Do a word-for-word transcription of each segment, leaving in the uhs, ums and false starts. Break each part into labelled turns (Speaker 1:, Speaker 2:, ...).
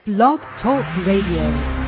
Speaker 1: Blog Talk Radio.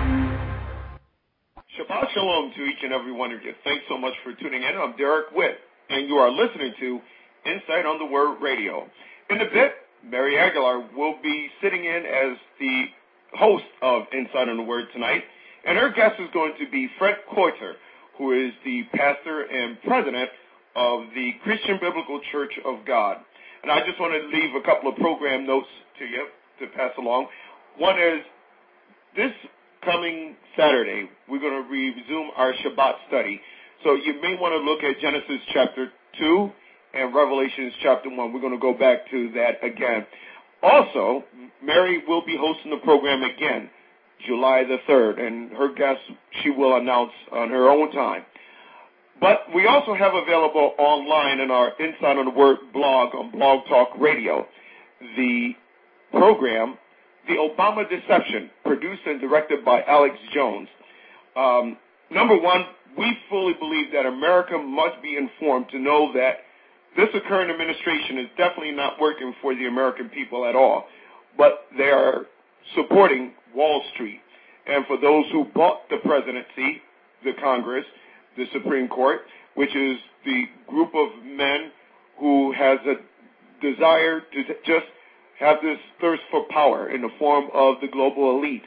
Speaker 2: Shabbat Shalom to each and every one of you. Thanks so much for tuning in. I'm Derek Witt, and you are listening to Insight on the Word Radio. In a bit, Mary Aguilar will be sitting in as the host of Insight on the Word tonight, and her guest is going to be Fred Coulter, who is the pastor and president of the Christian Biblical Church of God. And I just want to leave a couple of program notes to you to pass along. One is, this coming Saturday, we're going to resume our Shabbat study. So you may want to look at Genesis chapter two and Revelations chapter one. We're going to go back to that again. Also, Mary will be hosting the program again, July the third, and her guest she will announce on her own time. But we also have available online in our Inside on the Word blog on Blog Talk Radio the program, The Obama Deception, produced and directed by Alex Jones. Um, number one, we fully believe that America must be informed to know that this current administration is definitely not working for the American people at all, but they are supporting Wall Street. And for those who bought the presidency, the Congress, the Supreme Court, which is the group of men who has a desire to just have this thirst for power in the form of the global elite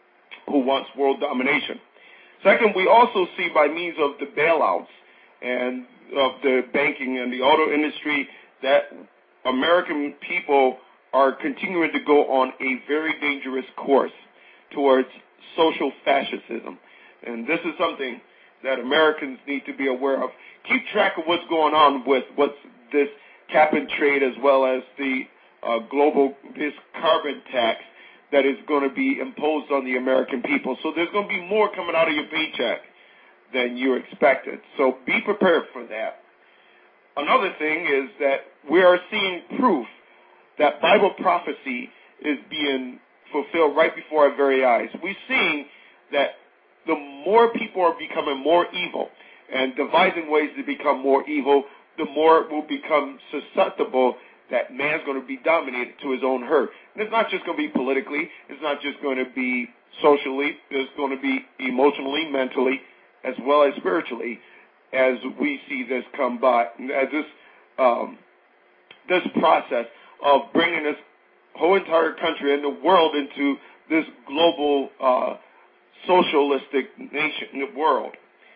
Speaker 2: who wants world domination. Second, we also see by means of the bailouts and of the banking and the auto industry that American people are continuing to go on a very dangerous course towards social fascism. And this is something that Americans need to be aware of. Keep track of what's going on with what's this cap and trade, as well as the uh, global, this carbon tax that is going to be imposed on the American people. So there's going to be more coming out of your paycheck than you expected. So be prepared for that. Another thing is that we are seeing proof that Bible prophecy is being fulfilled right before our very eyes. We're seeing that the more people are becoming more evil and devising ways to become more evil, the more it will become susceptible that man's going to be dominated to his own hurt. And it's not just going to be politically. It's not just going to be socially. It's going to be emotionally, mentally, as well as spiritually, as we see this come by, as this um, this process of bringing this whole entire country and the world into this global uh, socialistic nation world.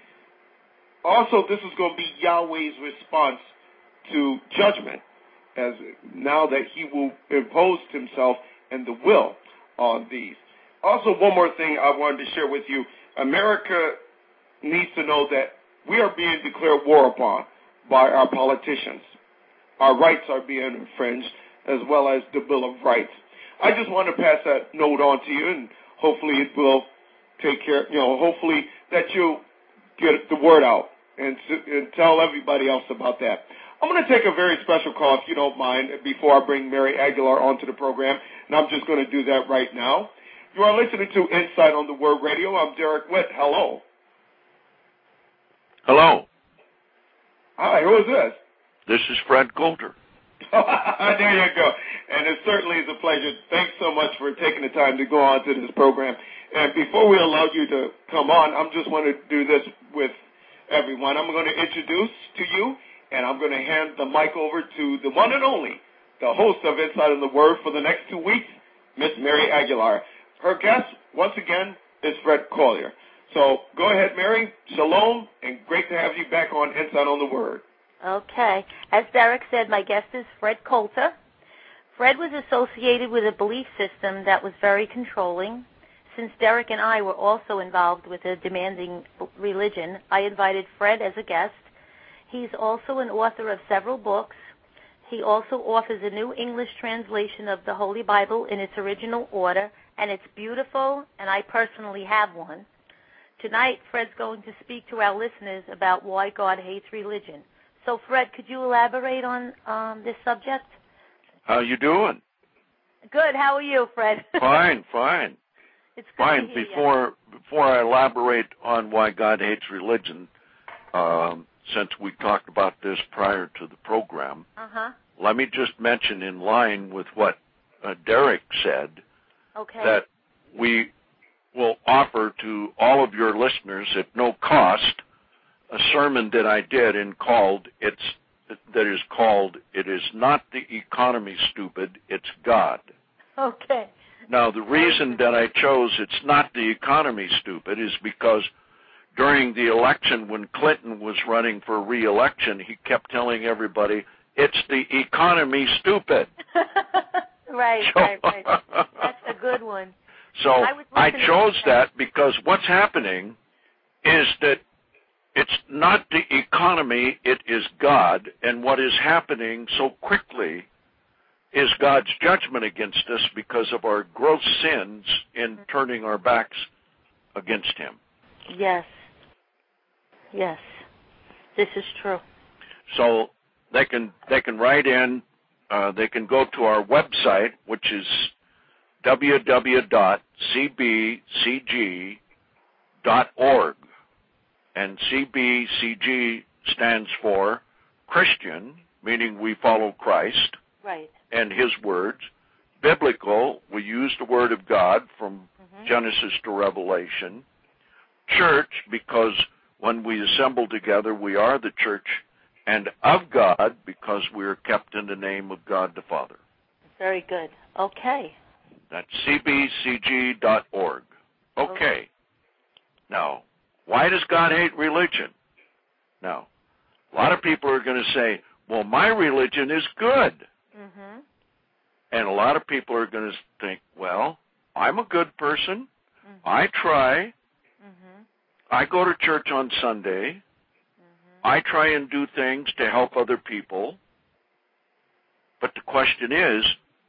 Speaker 2: Also, this is going to be Yahweh's response to judgment, as now that he will impose himself and the will on these. Also, one more thing I wanted to share with you. America needs to know that we are being declared war upon by our politicians. Our rights are being infringed, as well as the Bill of Rights. I just want to pass that note on to you, and hopefully it will take care, you know, hopefully that you'll get the word out and, and tell everybody else about that. I'm going to take a very special call, if you don't mind, before I bring Mary Aguilar onto the program, and I'm just going to do that right now. You are listening to Insight on the Word Radio. I'm Derek Witt. Hello.
Speaker 3: Hello.
Speaker 2: Hi, who is this?
Speaker 3: This is Fred Coulter.
Speaker 2: There you go. And it certainly is a pleasure. Thanks so much for taking the time to go on to this program. And before we allow you to come on, I'm just want to do this with everyone. I'm going to introduce to you, and I'm going to hand the mic over to the one and only, the host of Inside on the Word for the next two weeks, Miss Mary Aguilar. Her guest, once again, is Fred Coulter. So go ahead, Mary. Shalom, and great to have you back on Inside on the Word.
Speaker 4: Okay. As Derek said, my guest is Fred Coulter. Fred was associated with a belief system that was very controlling. Since Derek and I were also involved with a demanding religion, I invited Fred as a guest. He's also an author of several books. He also offers a new English translation of the Holy Bible in its original order, and it's beautiful, and I personally have one. Tonight, Fred's going to speak to our listeners about why God hates religion. So, Fred, could you elaborate on um, this subject?
Speaker 3: How you doing?
Speaker 4: Good. How are you, Fred?
Speaker 3: Fine, fine.
Speaker 4: It's good
Speaker 3: fine.
Speaker 4: to hear
Speaker 3: Before
Speaker 4: you.
Speaker 3: before I elaborate on why God hates religion, um, since we talked about this prior to the program,
Speaker 4: uh-huh.
Speaker 3: let me just mention, in line with what uh, Derek said,
Speaker 4: okay.
Speaker 3: that we will offer to all of your listeners at no cost a sermon that I did and called it's that is called "It Is Not the Economy, Stupid, It's God."
Speaker 4: Okay.
Speaker 3: Now, the reason that I chose "It's Not the Economy, Stupid" is because during the election when Clinton was running for re-election, he kept telling everybody, "It's the economy, stupid."
Speaker 4: Right, so, right, right. That's a good one.
Speaker 3: So I, I chose that because what's happening is that it's not the economy, it is God, and what is happening so quickly is God's judgment against us because of our gross sins in turning our backs against Him.
Speaker 4: Yes. Yes. This is true.
Speaker 3: So they can they can write in, uh, they can go to our website, which is w w w dot c b c g dot org. And C B C G stands for Christian, meaning we follow Christ.
Speaker 4: Right.
Speaker 3: And His words. Biblical, we use the Word of God from mm-hmm. Genesis to Revelation. Church, because when we assemble together, we are the church. And of God, because we are kept in the name of God the Father.
Speaker 4: Very good. Okay.
Speaker 3: That's c b c g dot org. Okay. okay. Now, why does God hate religion? Now, a lot of people are going to say, well, my religion is good.
Speaker 4: Mm-hmm.
Speaker 3: And a lot of people are going to think, well, I'm a good person. Mm-hmm. I try.
Speaker 4: Mm-hmm.
Speaker 3: I go to church on Sunday. Mm-hmm. I try and do things to help other people. But the question is,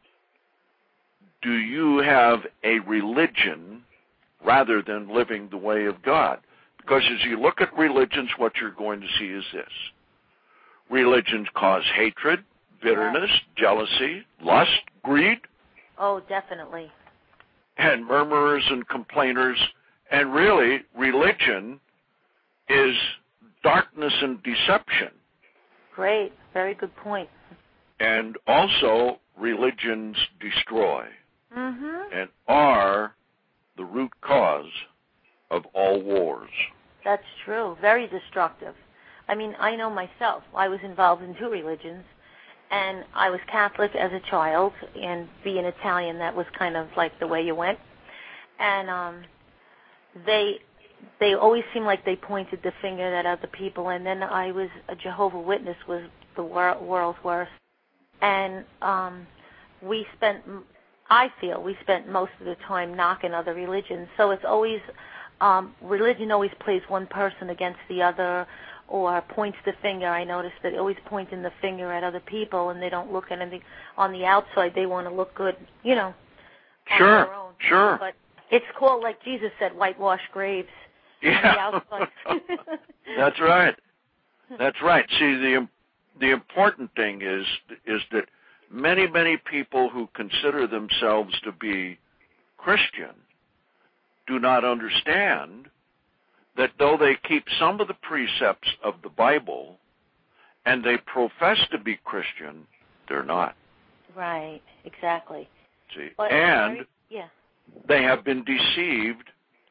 Speaker 3: do you have a religion rather than living the way of God? Because as you look at religions, what you're going to see is this. Religions cause hatred, bitterness, yes. jealousy, lust, greed.
Speaker 4: Oh, definitely.
Speaker 3: And murmurers and complainers. And really, religion is darkness and deception.
Speaker 4: Great. Very good point.
Speaker 3: And also, religions destroy
Speaker 4: mm-hmm.
Speaker 3: and are the root cause of all wars.
Speaker 4: That's true. Very destructive. I mean, I know myself. I was involved in two religions, and I was Catholic as a child, and being Italian, that was kind of like the way you went. And um, they they always seemed like they pointed the finger at other people, and then I was a Jehovah's Witness, was the wor- world's worst. And um, we spent, I feel, we spent most of the time knocking other religions. So it's always, um, religion always plays one person against the other or points the finger. I noticed that always pointing the finger at other people, and they don't look at anything on the outside. They want to look good, you know, on
Speaker 3: sure,
Speaker 4: their own.
Speaker 3: Sure,
Speaker 4: But it's called, like Jesus said, whitewashed graves.
Speaker 3: Yeah.
Speaker 4: On the outside.
Speaker 3: That's right. That's right. See, the the important thing is is that many, many people who consider themselves to be Christian do not understand that though they keep some of the precepts of the Bible and they profess to be Christian, they're not.
Speaker 4: Right, exactly.
Speaker 3: See,
Speaker 4: but
Speaker 3: and
Speaker 4: very, yeah.
Speaker 3: they have been deceived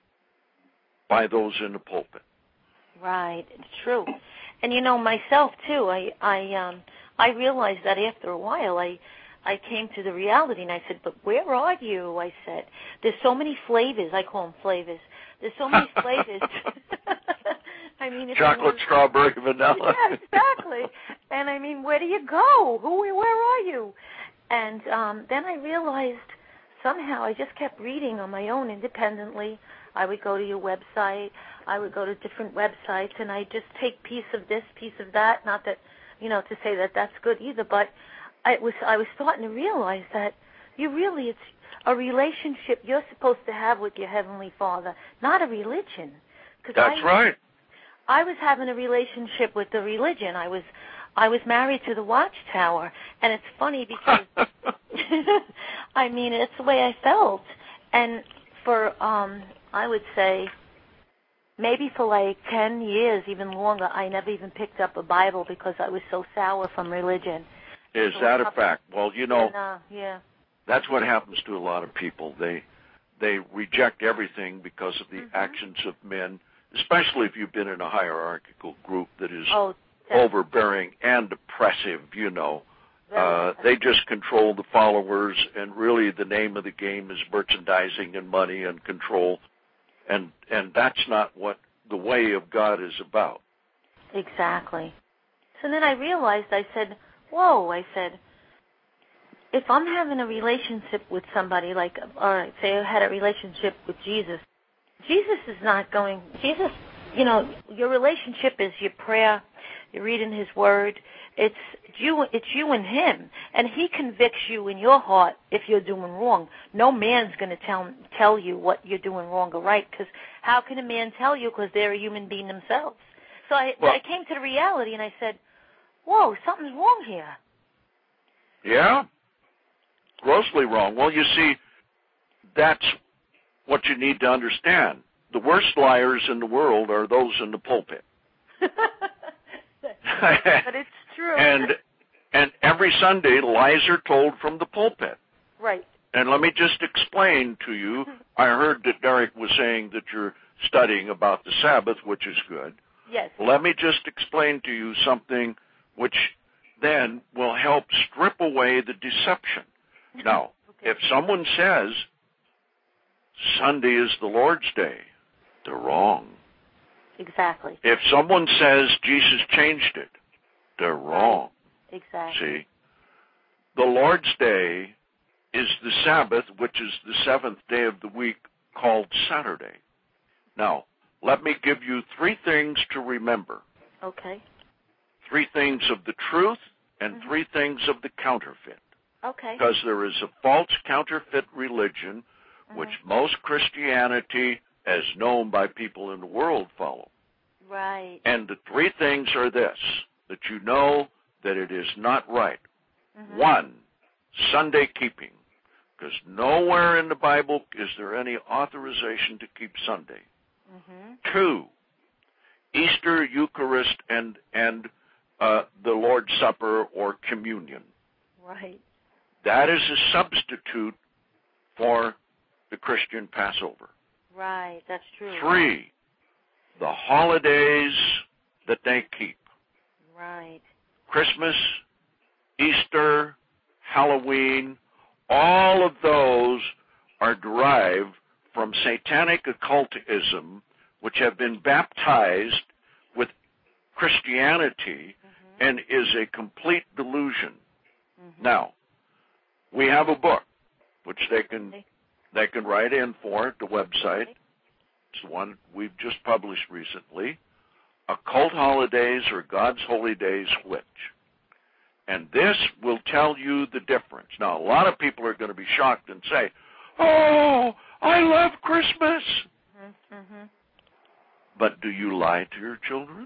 Speaker 3: by those in the pulpit.
Speaker 4: Right, it's true. And you know, myself too, I I um I realized that after a while I I came to the reality, and I said, but where are you? I said, there's so many flavors. I call them flavors. There's so many flavors. I mean, if
Speaker 3: chocolate,
Speaker 4: want...
Speaker 3: strawberry, vanilla.
Speaker 4: Yeah, exactly. And I mean, where do you go? Who? Where are you? And um, then I realized somehow I just kept reading on my own independently. I would go to your website. I would go to different websites, and I just take piece of this, piece of that. Not that, you know, to say that that's good either, but I was I was starting to realize that you really, it's a relationship you're supposed to have with your Heavenly Father, not a religion.
Speaker 3: That's I, right.
Speaker 4: I was having a relationship with the religion. I was I was married to the Watchtower, and it's funny because, I mean, it's the way I felt. And for, um, I would say, maybe for like ten years, even longer, I never even picked up a Bible because I was so sour from religion.
Speaker 3: Is
Speaker 4: so
Speaker 3: that a fact? Well, you know,
Speaker 4: and, uh, yeah.
Speaker 3: that's what happens to a lot of people. They they reject everything because of the mm-hmm. actions of men, especially if you've been in a hierarchical group that is
Speaker 4: oh,
Speaker 3: overbearing and oppressive, you know. Uh, they just control the followers, and really the name of the game is merchandising and money and control, and and that's not what the way of God is about.
Speaker 4: Exactly. So then I realized, I said, whoa, I said, if I'm having a relationship with somebody, like, or say I had a relationship with Jesus, Jesus is not going, Jesus, you know, your relationship is your prayer, you're reading his word, it's you, it's you and him, and he convicts you in your heart if you're doing wrong. No man's going to tell tell you what you're doing wrong or right, because how can a man tell you, because they're a human being themselves? So I, well, I came to the reality, and I said, whoa, something's wrong here.
Speaker 3: Yeah, grossly wrong. Well, you see, that's what you need to understand. The worst liars in the world are those in the pulpit.
Speaker 4: But it's true.
Speaker 3: And and every Sunday, lies are told from the pulpit.
Speaker 4: Right.
Speaker 3: And let me just explain to you, I heard that Derek was saying that you're studying about the Sabbath, which is good.
Speaker 4: Yes.
Speaker 3: Let me just explain to you something which then will help strip away the deception. Now, okay. If someone says Sunday is the Lord's Day, they're wrong.
Speaker 4: Exactly.
Speaker 3: If someone says Jesus changed it, they're wrong.
Speaker 4: Exactly.
Speaker 3: See? The Lord's Day is the Sabbath, which is the seventh day of the week, called Saturday. Now, let me give you three things to remember.
Speaker 4: Okay.
Speaker 3: Three things of the truth and mm-hmm. three things of the counterfeit.
Speaker 4: Okay.
Speaker 3: Because there is a false counterfeit religion, mm-hmm. which most Christianity, as known by people in the world, follow.
Speaker 4: Right.
Speaker 3: And the three things are this, that you know that it is not right. Mm-hmm. One, Sunday keeping, because nowhere in the Bible is there any authorization to keep Sunday. Mm-hmm. Two, Easter, Eucharist, and and uh, the Lord's Supper or communion.
Speaker 4: Right.
Speaker 3: That is a substitute for the Christian Passover.
Speaker 4: Right, that's true.
Speaker 3: Three, the holidays that they keep.
Speaker 4: Right.
Speaker 3: Christmas, Easter, Halloween, all of those are derived from satanic occultism, which have been baptized with Christianity mm-hmm. and is a complete delusion. Mm-hmm. Now, we have a book which they can okay. they can write in for at the website. Okay. It's the one we've just published recently, Occult Holidays or God's Holy Days, which? And this will tell you the difference. Now, a lot of people are going to be shocked and say, oh, I love Christmas. Mm-hmm. But do you lie to your children?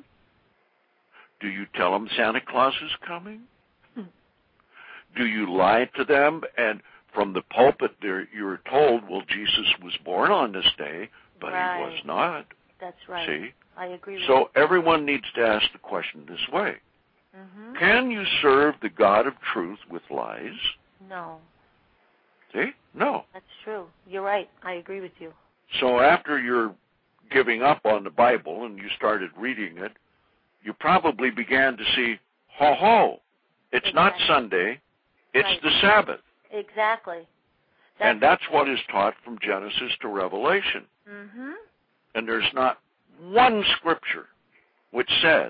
Speaker 3: Do you tell them Santa Claus is coming? Hmm. Do you lie to them? And from the pulpit, you're told, well, Jesus was born on this day, but
Speaker 4: right.
Speaker 3: he was not.
Speaker 4: That's right.
Speaker 3: See?
Speaker 4: I agree with
Speaker 3: so
Speaker 4: you.
Speaker 3: Everyone needs to ask the question this way.
Speaker 4: Mm-hmm.
Speaker 3: Can you serve the God of truth with lies?
Speaker 4: No.
Speaker 3: See? No.
Speaker 4: That's true. You're right. I agree with you.
Speaker 3: So after you're giving up on the Bible and you started reading it, you probably began to see, ho ho, it's exactly. not Sunday, it's
Speaker 4: right.
Speaker 3: the Sabbath.
Speaker 4: Exactly. That's
Speaker 3: and that's what is taught from Genesis to Revelation.
Speaker 4: Mm-hmm.
Speaker 3: And there's not one scripture which says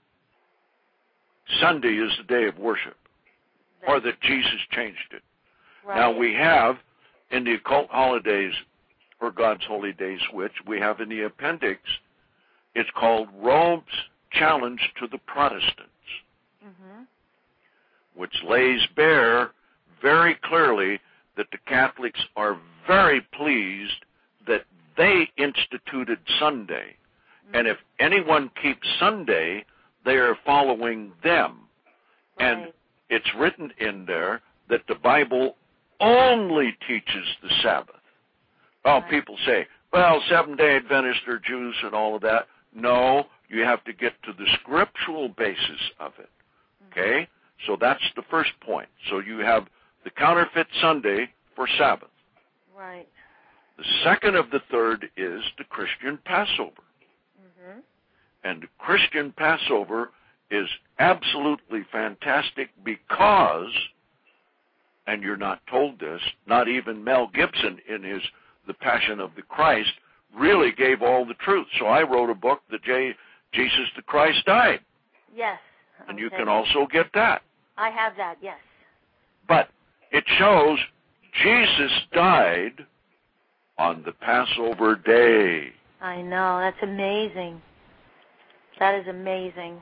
Speaker 3: Sunday is the day of worship that's or that Jesus changed it.
Speaker 4: Right.
Speaker 3: Now we have in the occult holidays or God's holy days, which we have in the appendix, it's called Rome's Challenge to the Protestants, mm-hmm. which lays bare very clearly that the Catholics are very pleased that they instituted Sunday. Mm-hmm. And if anyone keeps Sunday, they are following them.
Speaker 4: Right.
Speaker 3: And it's written in there that the Bible only teaches the Sabbath. Oh, right. People say, well, Seventh-day Adventists are Jews and all of that. No, you have to get to the scriptural basis of it. Okay? Mm-hmm. So that's the first point. So you have the counterfeit Sunday for Sabbath.
Speaker 4: Right.
Speaker 3: The second of the third is the Christian Passover.
Speaker 4: Mm-hmm.
Speaker 3: And the Christian Passover is absolutely fantastic because, and you're not told this, not even Mel Gibson in his The Passion of the Christ really gave all the truth. So I wrote a book, The J- Jesus the Christ Died.
Speaker 4: Yes.
Speaker 3: And you can also get that.
Speaker 4: I have that, yes.
Speaker 3: But it shows Jesus died on the Passover day.
Speaker 4: I know. That's amazing. That is amazing.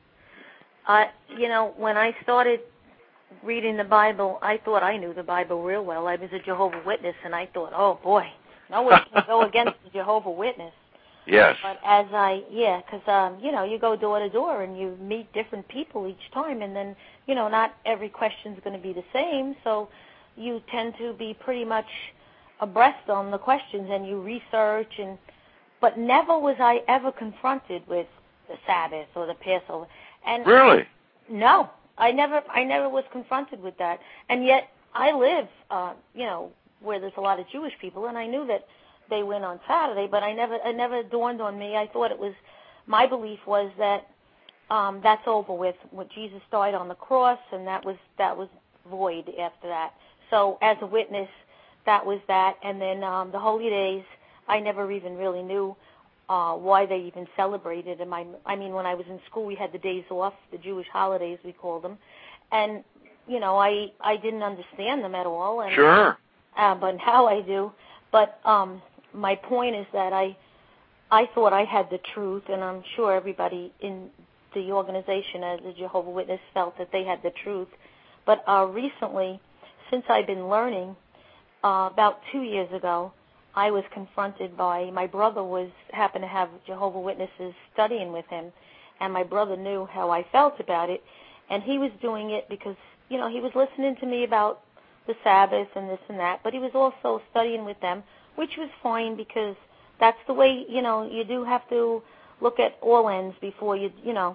Speaker 4: Uh, you know, when I started reading the Bible, I thought I knew the Bible real well. I was a Jehovah's Witness, and I thought, oh, boy, no one can go against the Jehovah's Witness.
Speaker 3: Yes.
Speaker 4: But as I, yeah, because, um, you know, you go door to door and you meet different people each time, and then, you know, not every question's going to be the same, so you tend to be pretty much abreast on the questions, and you research, and but never was I ever confronted with the Sabbath or the Passover. And
Speaker 3: really?
Speaker 4: No, I never, I never was confronted with that, and yet I live, uh, you know, where there's a lot of Jewish people, and I knew that they went on Saturday, but I never, it never dawned on me. I thought it was, my belief was that um, that's over with. When Jesus died on the cross, and that was that was void after that. So as a witness, that was that. And then um, the holy days, I never even really knew uh, why they even celebrated them. I, I mean, when I was in school, we had the days off, the Jewish holidays, we called them, and you know, I I didn't understand them at all. And,
Speaker 3: sure.
Speaker 4: Uh, but now I do. But um, my point is that I I thought I had the truth, and I'm sure everybody in the organization as a Jehovah's Witness felt that they had the truth. But uh, recently, since I've been learning, uh, about two years ago, I was confronted by, my brother was happened to have Jehovah's Witnesses studying with him, and my brother knew how I felt about it, and he was doing it because, you know, he was listening to me about the Sabbath and this and that, but he was also studying with them, which was fine because that's the way, you know, you do have to look at all ends before you, you know.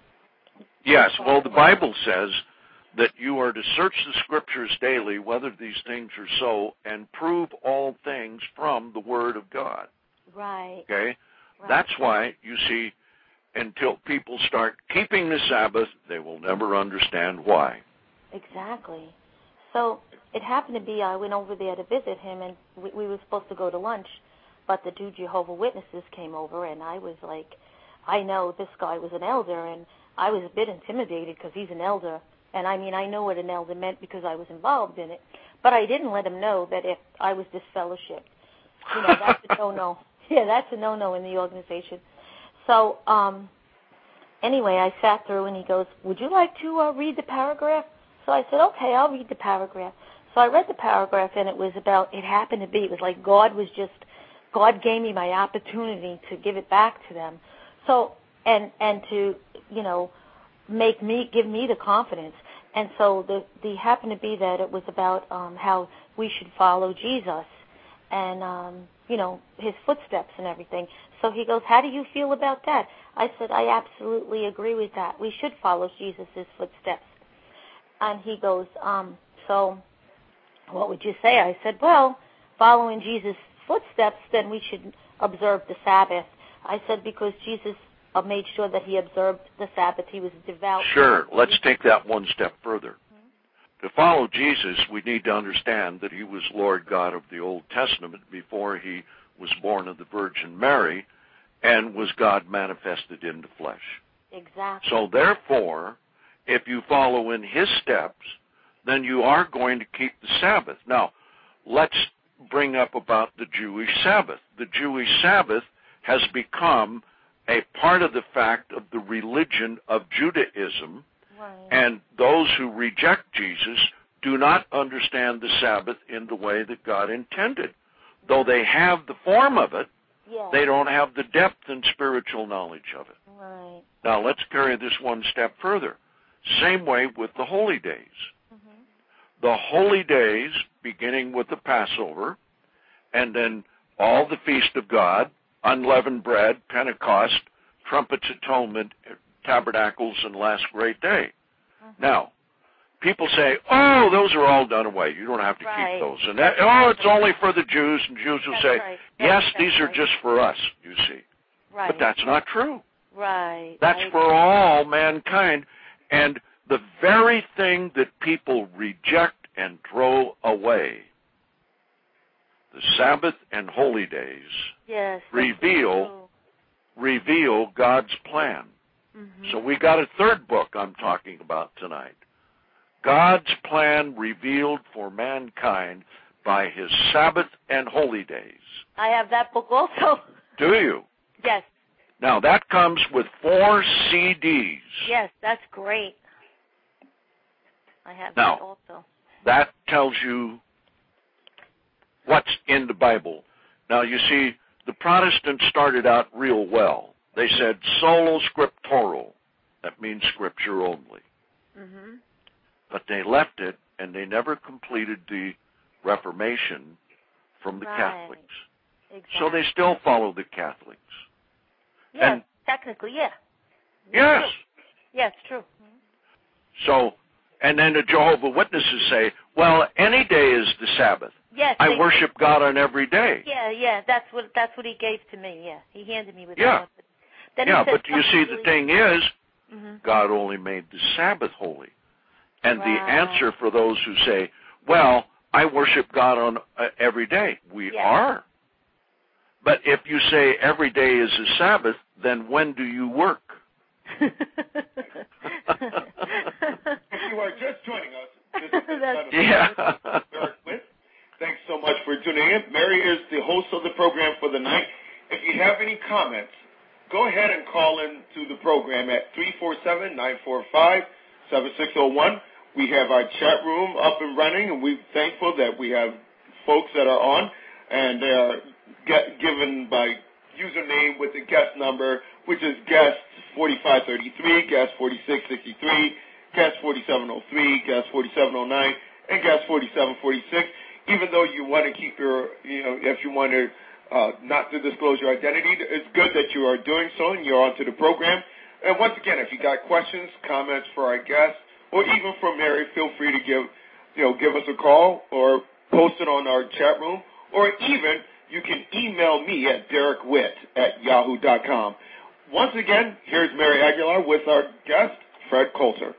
Speaker 3: Yes, well, the Bible says that you are to search the Scriptures daily, whether these things are so, and prove all things from the Word of God.
Speaker 4: Right.
Speaker 3: Okay?
Speaker 4: Right.
Speaker 3: That's why, you see, until people start keeping the Sabbath, they will never understand why.
Speaker 4: Exactly. So it happened to be I went over there to visit him, and we, we were supposed to go to lunch, but the two Jehovah's Witnesses came over, and I was like, I know this guy was an elder, and I was a bit intimidated because he's an elder. And, I mean, I know what an elder meant because I was involved in it. But I didn't let him know that if I was disfellowshipped. You know, that's a no-no. Yeah, that's a no-no in the organization. So, um, anyway, I sat through, and he goes, would you like to uh, read the paragraph? So I said, okay, I'll read the paragraph. So I read the paragraph, and it was about, it happened to be, it was like God was just, God gave me my opportunity to give it back to them. So, and, and to, you know, make me, give me the confidence. And so the, the happened to be that it was about um, how we should follow Jesus and, um, you know, his footsteps and everything. So he goes, how do you feel about that? I said, I absolutely agree with that. We should follow Jesus' footsteps. And he goes, um, so what would you say? I said, well, following Jesus' footsteps, then we should observe the Sabbath. I said, because Jesus uh, made sure that he observed the Sabbath. He was devout.
Speaker 3: Sure. Let's take that one step further. Mm-hmm. To follow Jesus, we need to understand that he was Lord God of the Old Testament before he was born of the Virgin Mary and was God manifested in the flesh.
Speaker 4: Exactly.
Speaker 3: So therefore, if you follow in his steps, then you are going to keep the Sabbath. Now, let's bring up about the Jewish Sabbath. The Jewish Sabbath has become a part of the fact of the religion of Judaism,
Speaker 4: right.
Speaker 3: And those who reject Jesus do not understand the Sabbath in the way that God intended. Though they have the form of it,
Speaker 4: yeah.
Speaker 3: They don't have the depth and spiritual knowledge of it.
Speaker 4: Right.
Speaker 3: Now, let's carry this one step further. Same way with the holy days.
Speaker 4: Mm-hmm.
Speaker 3: The holy days, beginning with the Passover, and then all the Feast of God, unleavened bread, Pentecost, trumpets, atonement, tabernacles, and last great day.
Speaker 4: Mm-hmm.
Speaker 3: Now, people say, oh, those are all done away. You don't have to
Speaker 4: right.
Speaker 3: keep those. And that, oh, it's only for the Jews. And Jews will
Speaker 4: that's
Speaker 3: say,
Speaker 4: right.
Speaker 3: yes,
Speaker 4: that's
Speaker 3: these
Speaker 4: right.
Speaker 3: are just for us, you see.
Speaker 4: Right.
Speaker 3: But that's not true.
Speaker 4: Right.
Speaker 3: That's
Speaker 4: I
Speaker 3: for all mankind. And the very thing that people reject and throw away, the Sabbath and holy days,
Speaker 4: yes,
Speaker 3: reveal reveal God's plan.
Speaker 4: Mm-hmm.
Speaker 3: So we got a third book I'm talking about tonight. God's plan revealed for mankind by his Sabbath and holy days.
Speaker 4: I have that book also.
Speaker 3: Do you?
Speaker 4: Yes.
Speaker 3: Now that comes with four C Ds.
Speaker 4: Yes, that's great. I have
Speaker 3: now,
Speaker 4: that also.
Speaker 3: That tells you what's in the Bible. Now, you see, the Protestants started out real well. They said solo scriptura. That means scripture only.
Speaker 4: Mm-hmm.
Speaker 3: But they left it, and they never completed the Reformation from the
Speaker 4: right.
Speaker 3: Catholics.
Speaker 4: Exactly.
Speaker 3: So they still follow the Catholics.
Speaker 4: Yes,
Speaker 3: and,
Speaker 4: technically, yeah.
Speaker 3: Yes.
Speaker 4: True. Yes, true. Mm-hmm.
Speaker 3: So, and then the Jehovah's Witnesses say, well, any day is the Sabbath.
Speaker 4: Yes,
Speaker 3: I
Speaker 4: they,
Speaker 3: worship God on every day.
Speaker 4: Yeah, yeah, that's what that's what he gave to me. Yeah, he handed me with
Speaker 3: yeah.
Speaker 4: that. But then
Speaker 3: yeah,
Speaker 4: he said
Speaker 3: but you see,
Speaker 4: really,
Speaker 3: the thing is,
Speaker 4: mm-hmm.
Speaker 3: God only made the Sabbath holy. And
Speaker 4: right.
Speaker 3: the answer for those who say, well, I worship God on uh, every day, we
Speaker 4: yes.
Speaker 3: are. But if you say every day is a Sabbath, then when do you work?
Speaker 2: If you are just joining us, this is
Speaker 3: yeah.
Speaker 2: Derek Witt. Thanks so much for tuning in. Mary is the host of the program for the night. If you have any comments, go ahead and call in to the program at three four seven, nine four five, seven six zero one. We have our chat room up and running, and we're thankful that we have folks that are on, and they are get, given by username with the guest number, which is guest forty-five thirty-three, guest forty-six sixty-three, guest forty-seven oh three, guest forty-seven oh nine, and guest forty-seven forty-six. Even though you want to keep your, you know, if you want to uh, not to disclose your identity, it's good that you are doing so and you're onto the program. And once again, if you got questions, comments for our guests, or even for Mary, feel free to give, you know, give us a call or post it on our chat room, or even you can email me at derek witt at yahoo dot com. Once again, here's Mary Aguilar with our guest, Fred Coulter.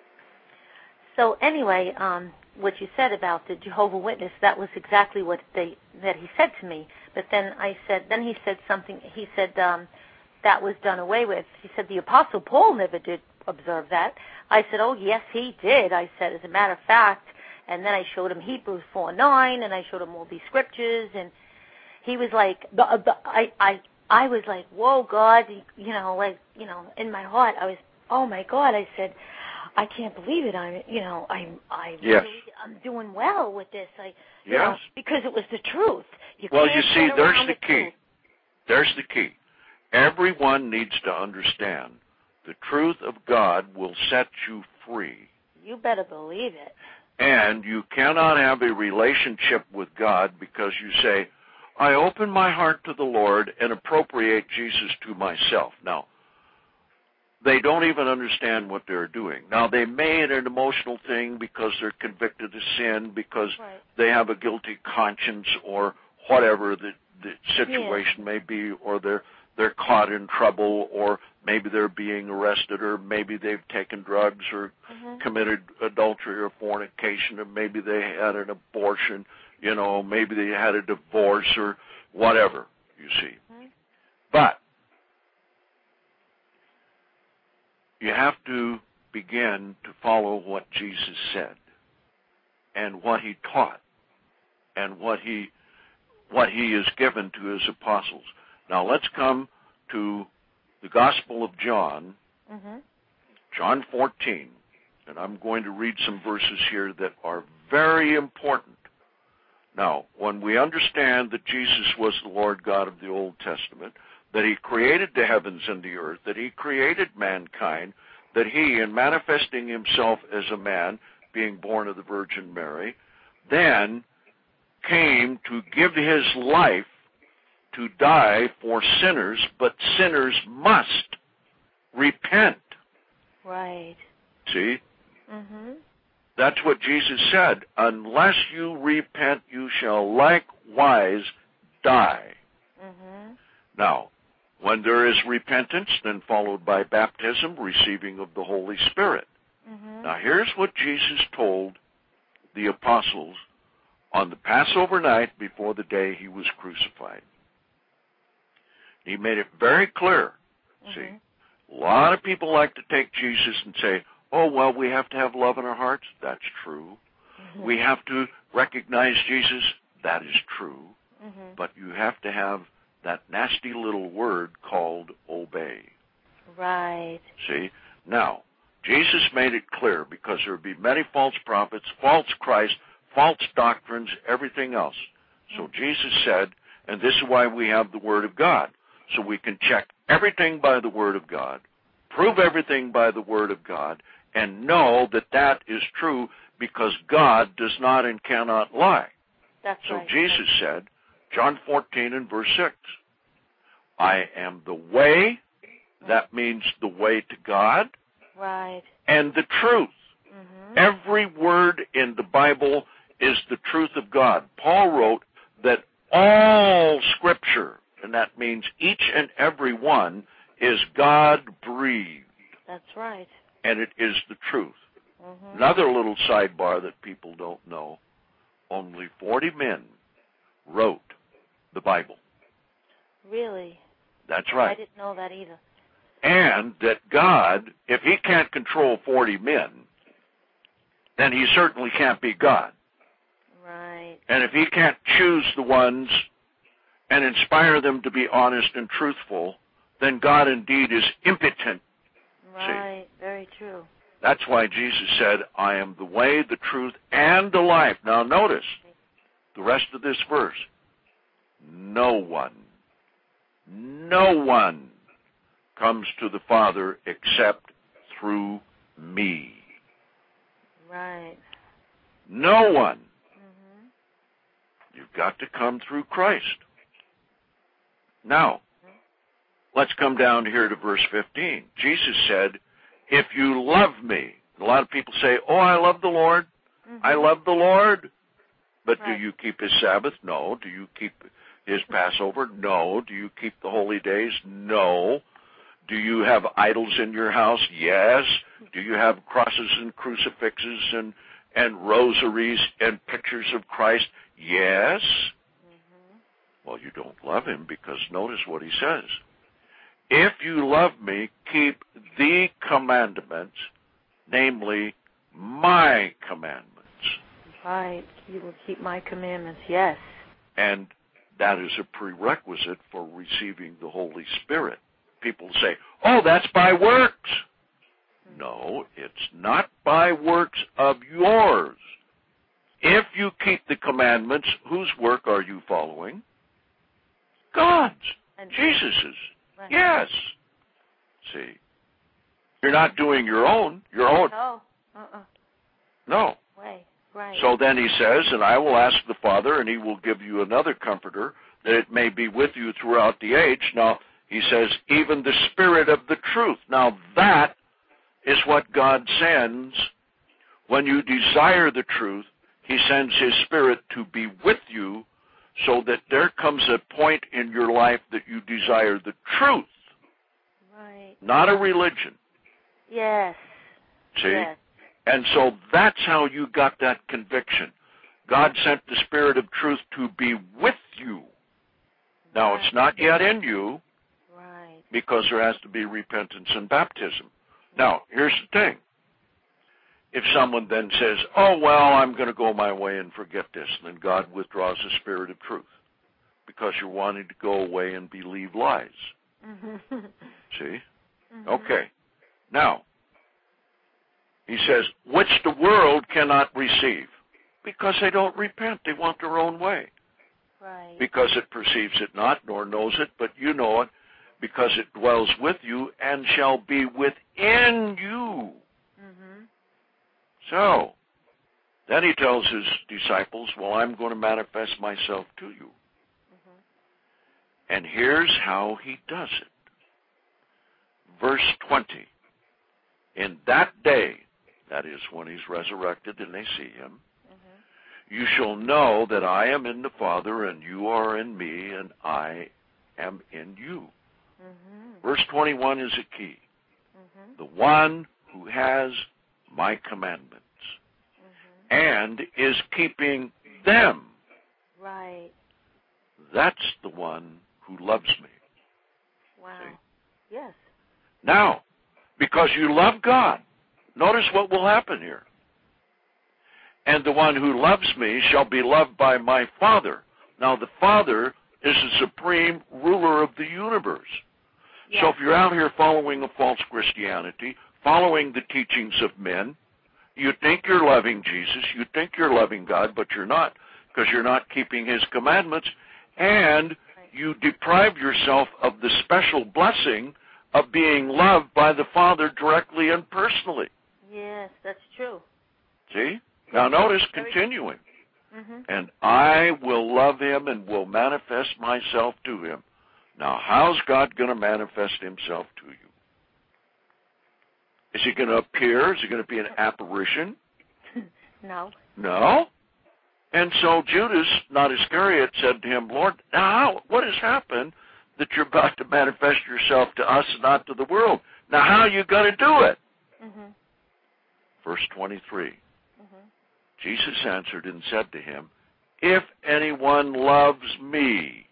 Speaker 4: So anyway, um, what you said about the Jehovah's Witness, that was exactly what they that he said to me. But then I said, then he said something. He said um, that was done away with. He said the Apostle Paul never did observe that. I said, oh yes, he did. I said, as a matter of fact. And then I showed him Hebrews four nine, and I showed him all these scriptures, and he was like, the, the, I I I was like, whoa, God, you know, like you know, in my heart, I was, oh my God, I said, I can't believe it. I'm, you know, I'm, I'm,
Speaker 3: yes.
Speaker 4: really, I'm doing well with this. I, you
Speaker 3: yes.
Speaker 4: know, because it was the truth. You
Speaker 3: well,
Speaker 4: can't
Speaker 3: you see,
Speaker 4: get
Speaker 3: there's
Speaker 4: around
Speaker 3: the
Speaker 4: the
Speaker 3: key.
Speaker 4: truth.
Speaker 3: There's the key. Everyone needs to understand the truth of God will set you free.
Speaker 4: You better believe it.
Speaker 3: And you cannot have a relationship with God because you say, I open my heart to the Lord and appropriate Jesus to myself. Now, they don't even understand what they're doing. Now, they made an emotional thing because they're convicted of sin, because
Speaker 4: right.
Speaker 3: they have a guilty conscience or whatever the, the situation yeah. may be, or they're they're caught in trouble, or maybe they're being arrested, or maybe they've taken drugs or
Speaker 4: mm-hmm.
Speaker 3: committed adultery or fornication, or maybe they had an abortion, you know, maybe they had a divorce or whatever, you see.
Speaker 4: Mm-hmm.
Speaker 3: But you have to begin to follow what Jesus said and what he taught and what he what he has given to his apostles. Now let's come to the Gospel of John,
Speaker 4: mm-hmm.
Speaker 3: John fourteen, and I'm going to read some verses here that are very important. Now, when we understand that Jesus was the Lord God of the Old Testament, that he created the heavens and the earth, that he created mankind, that he, in manifesting himself as a man, being born of the Virgin Mary, then came to give his life to die for sinners, but sinners must repent.
Speaker 4: Right.
Speaker 3: See?
Speaker 4: Mm-hmm.
Speaker 3: That's what Jesus said. Unless you repent, you shall likewise die.
Speaker 4: Mm-hmm.
Speaker 3: Now, when there is repentance, then followed by baptism, receiving of the Holy Spirit.
Speaker 4: Mm-hmm.
Speaker 3: Now, here's what Jesus told the apostles on the Passover night before the day he was crucified. He made it very clear.
Speaker 4: Mm-hmm.
Speaker 3: See, a lot of people like to take Jesus and say, oh, well, we have to have love in our hearts. That's true.
Speaker 4: Mm-hmm.
Speaker 3: We have to recognize Jesus. That is true.
Speaker 4: Mm-hmm.
Speaker 3: But you have to have that nasty little word called obey.
Speaker 4: Right.
Speaker 3: See? Now, Jesus made it clear because there would be many false prophets, false Christ, false doctrines, everything else. So
Speaker 4: Mm-hmm.
Speaker 3: Jesus said, and this is why we have the Word of God, so we can check everything by the Word of God, prove everything by the Word of God, and know that that is true because God does not and cannot lie.
Speaker 4: That's
Speaker 3: so
Speaker 4: right.
Speaker 3: Jesus said, John fourteen and verse six, I am the way, that means the way to God,
Speaker 4: Right.
Speaker 3: and the truth.
Speaker 4: Mm-hmm.
Speaker 3: Every word in the Bible is the truth of God. Paul wrote that all Scripture, and that means each and every one, is God-breathed.
Speaker 4: That's right.
Speaker 3: And it is the truth.
Speaker 4: Mm-hmm.
Speaker 3: Another little sidebar that people don't know, only forty men wrote the Bible.
Speaker 4: Really?
Speaker 3: That's right.
Speaker 4: I didn't know that either.
Speaker 3: And that God, if he can't control forty men, then he certainly can't be God.
Speaker 4: Right.
Speaker 3: And if he can't choose the ones and inspire them to be honest and truthful, then God indeed is impotent.
Speaker 4: Right.
Speaker 3: See?
Speaker 4: Very true.
Speaker 3: That's why Jesus said, I am the way, the truth, and the life. Now notice the rest of this verse. No one, no one comes to the Father except through me.
Speaker 4: Right.
Speaker 3: No one.
Speaker 4: Mm-hmm.
Speaker 3: You've got to come through Christ. Now, let's come down here to verse fifteen. Jesus said, if you love me, a lot of people say, oh, I love the Lord.
Speaker 4: Mm-hmm.
Speaker 3: I love the Lord. But
Speaker 4: Right.
Speaker 3: do you keep his Sabbath? No. Do you keep his Passover? No. Do you keep the holy days? No. Do you have idols in your house? Yes. Do you have crosses and crucifixes and, and rosaries and pictures of Christ? Yes.
Speaker 4: Mm-hmm.
Speaker 3: Well, you don't love him because notice what he says. If you love me, keep the commandments, namely my commandments.
Speaker 4: Right. You will keep my commandments. Yes.
Speaker 3: And that is a prerequisite for receiving the Holy Spirit. People say, oh, that's by works. No, it's not by works of yours. If you keep the commandments, whose work are you following? God's.
Speaker 4: And
Speaker 3: Jesus's.
Speaker 4: Right.
Speaker 3: Yes. See, you're not doing your own. Your own.
Speaker 4: No. Uh-uh.
Speaker 3: No.
Speaker 4: Way. Right.
Speaker 3: So then he says, and I will ask the Father, and he will give you another comforter, that it may be with you throughout the age. Now, he says, even the Spirit of the truth. Now, that is what God sends. When you desire the truth, he sends his Spirit to be with you so that there comes a point in your life that you desire the truth,
Speaker 4: Right.
Speaker 3: not a religion.
Speaker 4: Yes.
Speaker 3: See?
Speaker 4: Yes.
Speaker 3: And so that's how you got that conviction. God sent the Spirit of truth to be with you. Now, it's not yet in you
Speaker 4: Right.
Speaker 3: because there has to be repentance and baptism. Now, here's the thing. If someone then says, oh, well, I'm going to go my way and forget this, then God withdraws the Spirit of truth because you're wanting to go away and believe lies.
Speaker 4: Mm-hmm.
Speaker 3: See?
Speaker 4: Mm-hmm.
Speaker 3: Okay. Now, he says, which the world cannot receive because they don't repent. They want their own way.
Speaker 4: Right.
Speaker 3: Because it perceives it not, nor knows it, but you know it, because it dwells with you and shall be within you.
Speaker 4: Mm-hmm.
Speaker 3: So, then he tells his disciples, well, I'm going to manifest myself to you.
Speaker 4: Mm-hmm.
Speaker 3: And here's how he does it. Verse twenty. In that day that is when he's resurrected and they see him, mm-hmm. you shall know that I am in the Father, and you are in me, and I am in you. Mm-hmm. Verse twenty-one is a key. Mm-hmm. The one who has my commandments mm-hmm. and is keeping them.
Speaker 4: Right.
Speaker 3: That's the one who loves me.
Speaker 4: Wow.
Speaker 3: See?
Speaker 4: Yes.
Speaker 3: Now, because you love God, notice what will happen here. And the one who loves me shall be loved by my Father. Now, the Father is the supreme ruler of the universe. Yes. So if you're out here following a false Christianity, following the teachings of men, you think you're loving Jesus, you think you're loving God, but you're not, because you're not keeping his commandments, and you deprive yourself of the special blessing of being loved by the Father directly and personally.
Speaker 4: Yes, that's true.
Speaker 3: See? Now notice, continuing. Mm-hmm. And I will love him and will manifest myself to him. Now, how's God going to manifest himself to you? Is he going to appear? Is he going to be an apparition?
Speaker 4: No.
Speaker 3: No? And so Judas, not Iscariot, said to him, Lord, now what has happened that you're about to manifest yourself to us and not to the world? Now how are you going to do it? Mm-hmm. Verse twenty-three. Mm-hmm. Jesus answered and said to him, if anyone loves me,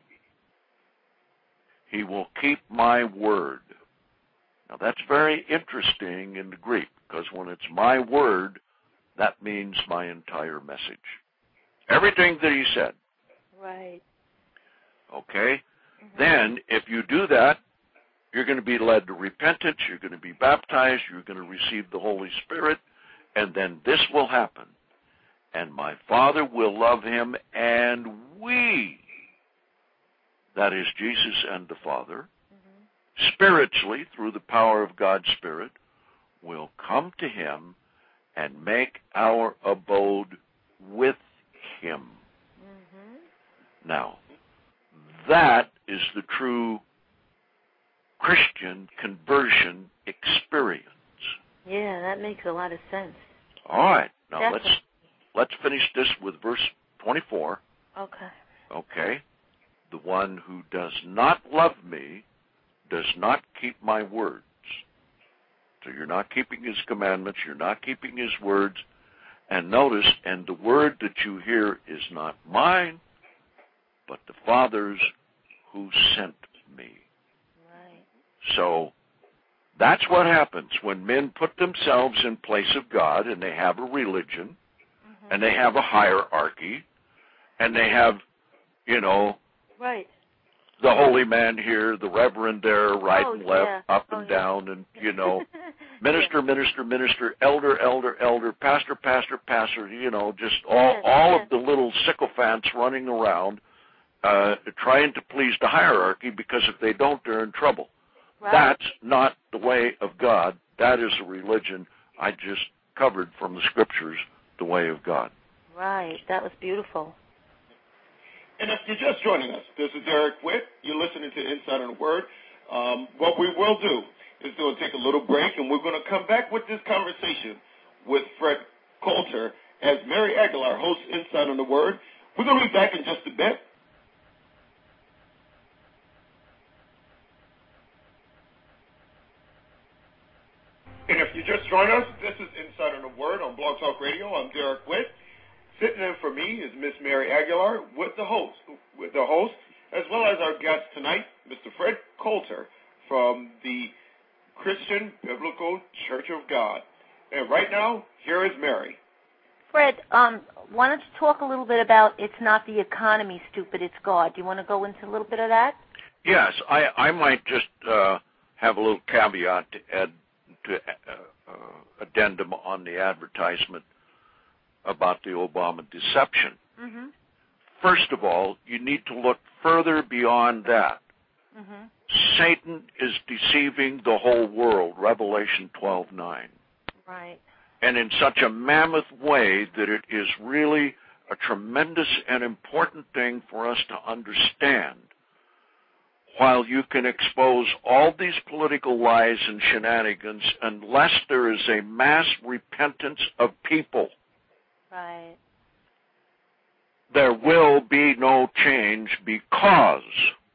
Speaker 3: he will keep my word. Now that's very interesting in the Greek, because when it's my word, that means my entire message. Everything that he said.
Speaker 4: Right.
Speaker 3: Okay? Mm-hmm. Then, if you do that, you're going to be led to repentance, you're going to be baptized, you're going to receive the Holy Spirit, and then this will happen. And my Father will love him, and we, that is Jesus and the Father, mm-hmm. spiritually, through the power of God's Spirit, will come to him and make our abode with him. Mm-hmm. Now, that is the true Christian conversion experience.
Speaker 4: Yeah, that makes a lot of sense.
Speaker 3: All right. Now,
Speaker 4: Definitely.
Speaker 3: let's let's finish this with verse twenty-four.
Speaker 4: Okay.
Speaker 3: Okay. The one who does not love me does not keep my words. So you're not keeping his commandments, you're not keeping his words. And notice, and the word that you hear is not mine, but the Father's who sent me.
Speaker 4: Right.
Speaker 3: So that's what happens when men put themselves in place of God, and they have a religion, mm-hmm. and they have a hierarchy, and they have, you know,
Speaker 4: right.
Speaker 3: the holy man here, the reverend there, right
Speaker 4: oh,
Speaker 3: and left,
Speaker 4: yeah.
Speaker 3: up
Speaker 4: oh,
Speaker 3: and
Speaker 4: yeah.
Speaker 3: down, and, you know, minister,
Speaker 4: yeah.
Speaker 3: minister, minister, elder, elder, elder, pastor, pastor, pastor, you know, just all,
Speaker 4: yes,
Speaker 3: all
Speaker 4: yes.
Speaker 3: of the little sycophants running around uh, trying to please the hierarchy, because if they don't, they're in trouble. Right. That's not the way of God. That is a religion I just covered from the Scriptures, the way of God.
Speaker 4: Right. That was beautiful.
Speaker 2: And if you're just joining us, this is Derek Witt. You're listening to Inside on the Word. Um, what we will do is we'll take a little break, and we're going to come back with this conversation with Fred Coulter as Mary Aguilar hosts Inside on the Word. We're going to be back in just a bit. And if you just joined us, this is Inside on the Word on Blog Talk Radio. I'm Derek Witt. Sitting in for me is Miss Mary Aguilar with the host, with the host, as well as our guest tonight, Mister Fred Coulter from the Christian Biblical Church of God. And right now, here is Mary.
Speaker 4: Fred, um, why don't you talk a little bit about it's not the economy, stupid, it's God. Do you want to go into a little bit of that?
Speaker 3: Yes, I, I might just uh, have a little caveat to add to uh, uh, addendum on the advertisement about the Obama deception. Mm-hmm. First of all, you need to look further beyond that. Mm-hmm. Satan is deceiving the whole world, Revelation twelve nine.
Speaker 4: Right.
Speaker 3: And in such a mammoth way that it is really a tremendous and important thing for us to understand while you can expose all these political lies and shenanigans, unless there is a mass repentance of people,
Speaker 4: right,
Speaker 3: there will be no change, because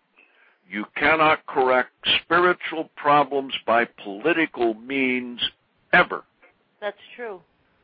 Speaker 3: you cannot correct spiritual problems by political means ever.
Speaker 4: That's true.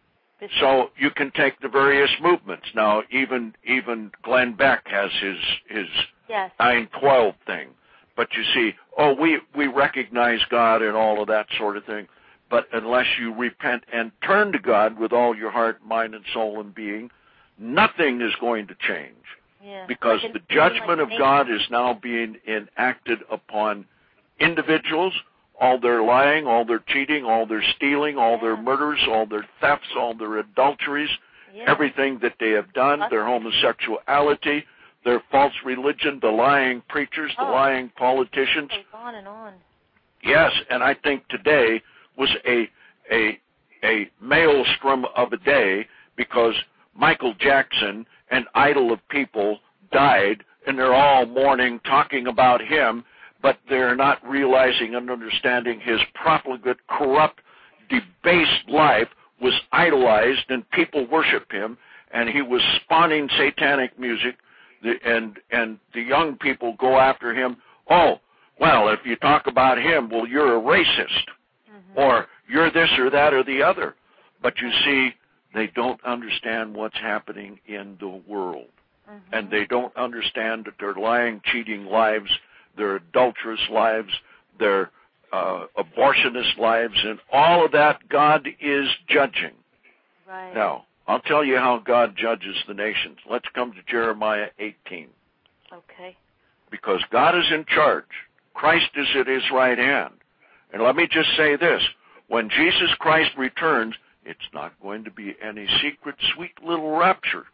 Speaker 3: So you can take the various movements. Now, even even Glenn Beck has his his
Speaker 4: yes.
Speaker 3: nine twelve thing. But you see, oh, we, we recognize God and all of that sort of thing. But unless you repent and turn to God with all your heart, mind, and soul and being, nothing is going to change.
Speaker 4: Yeah.
Speaker 3: Because
Speaker 4: like
Speaker 3: the judgment
Speaker 4: like
Speaker 3: of God is now being enacted upon individuals, all their lying, all their cheating, all their stealing, all yeah. their murders, all their thefts, all their adulteries, yeah. everything that they have done, That's their homosexuality, their false religion, the lying preachers, the
Speaker 4: oh.
Speaker 3: lying politicians.
Speaker 4: It goes on and on.
Speaker 3: Yes, and I think today was a a a maelstrom of a day, because Michael Jackson, an idol of people, died, and they're all mourning, talking about him, but they're not realizing and understanding his profligate, corrupt, debased life was idolized, and people worship him, and he was spawning satanic music. The, and and the young people go after him. Oh, well, if you talk about him, well, you're a racist, mm-hmm. or you're this or that or the other. But you see, they don't understand what's happening in the world. Mm-hmm. And they don't understand that their lying, cheating lives, their adulterous lives, their uh, abortionist lives, and all of that, God is judging.
Speaker 4: Right.
Speaker 3: Now, I'll tell you how God judges the nations. Let's come to Jeremiah eighteen.
Speaker 4: Okay.
Speaker 3: Because God is in charge. Christ is at his right hand. And let me just say this. When Jesus Christ returns, it's not going to be any secret, sweet little rapture.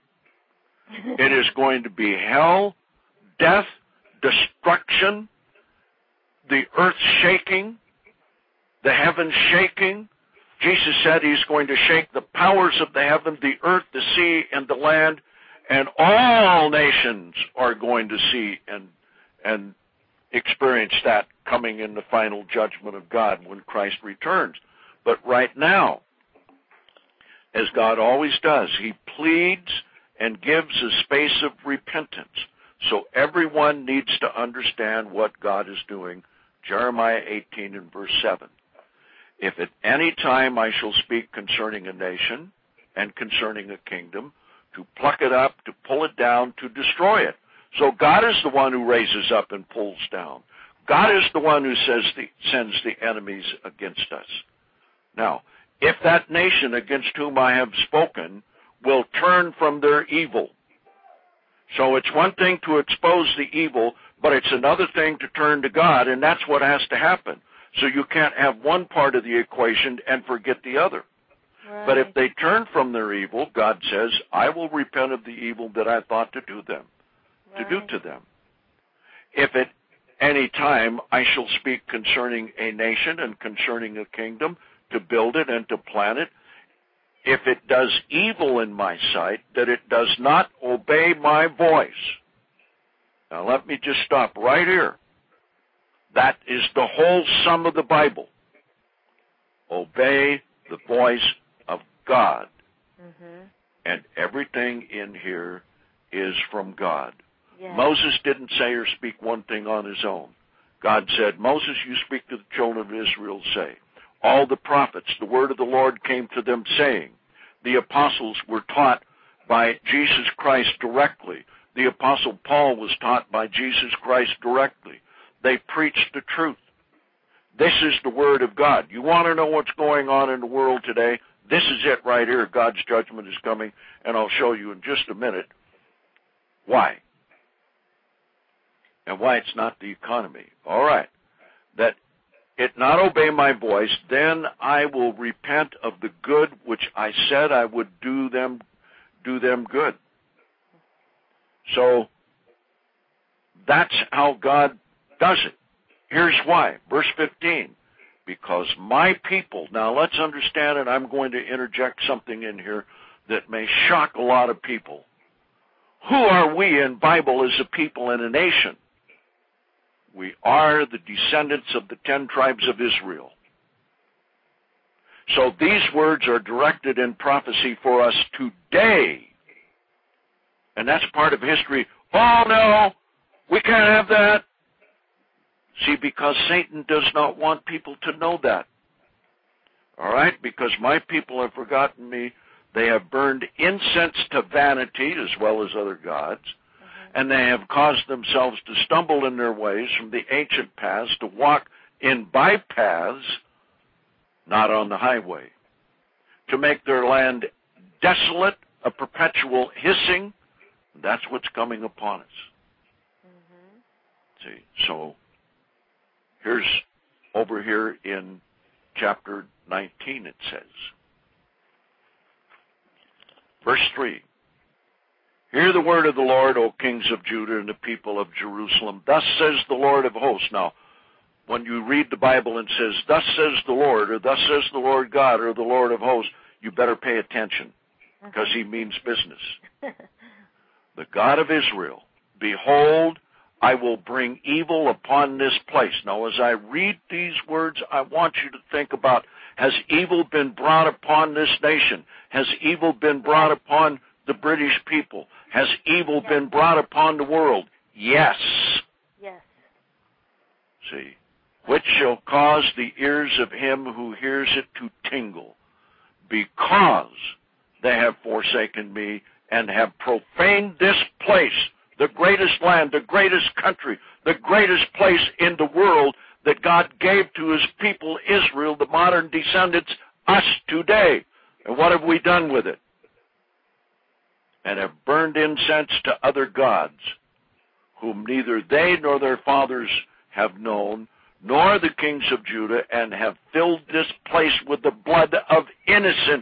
Speaker 3: It is going to be hell, death, destruction, the earth shaking, the heavens shaking. Jesus said he's going to shake the powers of the heaven, the earth, the sea, and the land, and all nations are going to see and and experience that coming in the final judgment of God when Christ returns. But right now, as God always does, he pleads and gives a space of repentance. So everyone needs to understand what God is doing. Jeremiah eighteen and verse seven. If at any time I shall speak concerning a nation and concerning a kingdom, to pluck it up, to pull it down, to destroy it. So God is the one who raises up and pulls down. God is the one who says the, sends the enemies against us. Now, if that nation against whom I have spoken will turn from their evil. So it's one thing to expose the evil, but it's another thing to turn to God, and that's what has to happen. So you can't have one part of the equation and forget the other.
Speaker 4: Right.
Speaker 3: But if they turn from their evil, God says, I will repent of the evil that I thought to do them,
Speaker 4: right.
Speaker 3: to do to them. If at any time I shall speak concerning a nation and concerning a kingdom, to build it and to plant it, if it does evil in my sight, that it does not obey my voice. Now let me just stop right here. That is the whole sum of the Bible. Obey the voice of God.
Speaker 4: Mm-hmm.
Speaker 3: And everything in here is from God.
Speaker 4: Yes.
Speaker 3: Moses didn't say or speak one thing on his own. God said, Moses, you speak to the children of Israel, say. All the prophets, the word of the Lord came to them saying. The apostles were taught by Jesus Christ directly. The apostle Paul was taught by Jesus Christ directly. They preached the truth. This is the word of God. You want to know what's going on in the world today? This is it right here. God's judgment is coming, and I'll show you in just a minute why. And why it's not the economy. All right. That it not obey my voice, then I will repent of the good which I said I would do them, do them good. So that's how God does it. Here's why. Verse fifteen. Because my people, now let's understand, and I'm going to interject something in here that may shock a lot of people. Who are we in Bible as a people and a nation? We are the descendants of the ten tribes of Israel. So these words are directed in prophecy for us today. And that's part of history. Oh, no, we can't have that. See, because Satan does not want people to know that. All right? Because my people have forgotten me. They have burned incense to vanity as well as other gods. Mm-hmm. And they have caused themselves to stumble in their ways from the ancient paths, to walk in bypaths, not on the highway, to make their land desolate, a perpetual hissing. That's what's coming upon us. Mm-hmm. See, so here's over here in chapter nineteen, it says, verse three, hear the word of the Lord, O kings of Judah and the people of Jerusalem. Thus says the Lord of hosts. Now, when you read the Bible and it says, thus says the Lord, or thus says the Lord God, or the Lord of hosts, you better pay attention, because he means business. The God of Israel, behold, I will bring evil upon this place. Now, as I read these words, I want you to think about, has evil been brought upon this nation? Has evil been brought upon the British people? Has evil yes. been brought upon the world? Yes.
Speaker 4: Yes.
Speaker 3: See, which shall cause the ears of him who hears it to tingle, because they have forsaken me and have profaned this place, the greatest land, the greatest country, the greatest place in the world that God gave to his people Israel, the modern descendants, us today. And what have we done with it? And have burned incense to other gods, whom neither they nor their fathers have known, nor the kings of Judah, and have filled this place with the blood of innocents.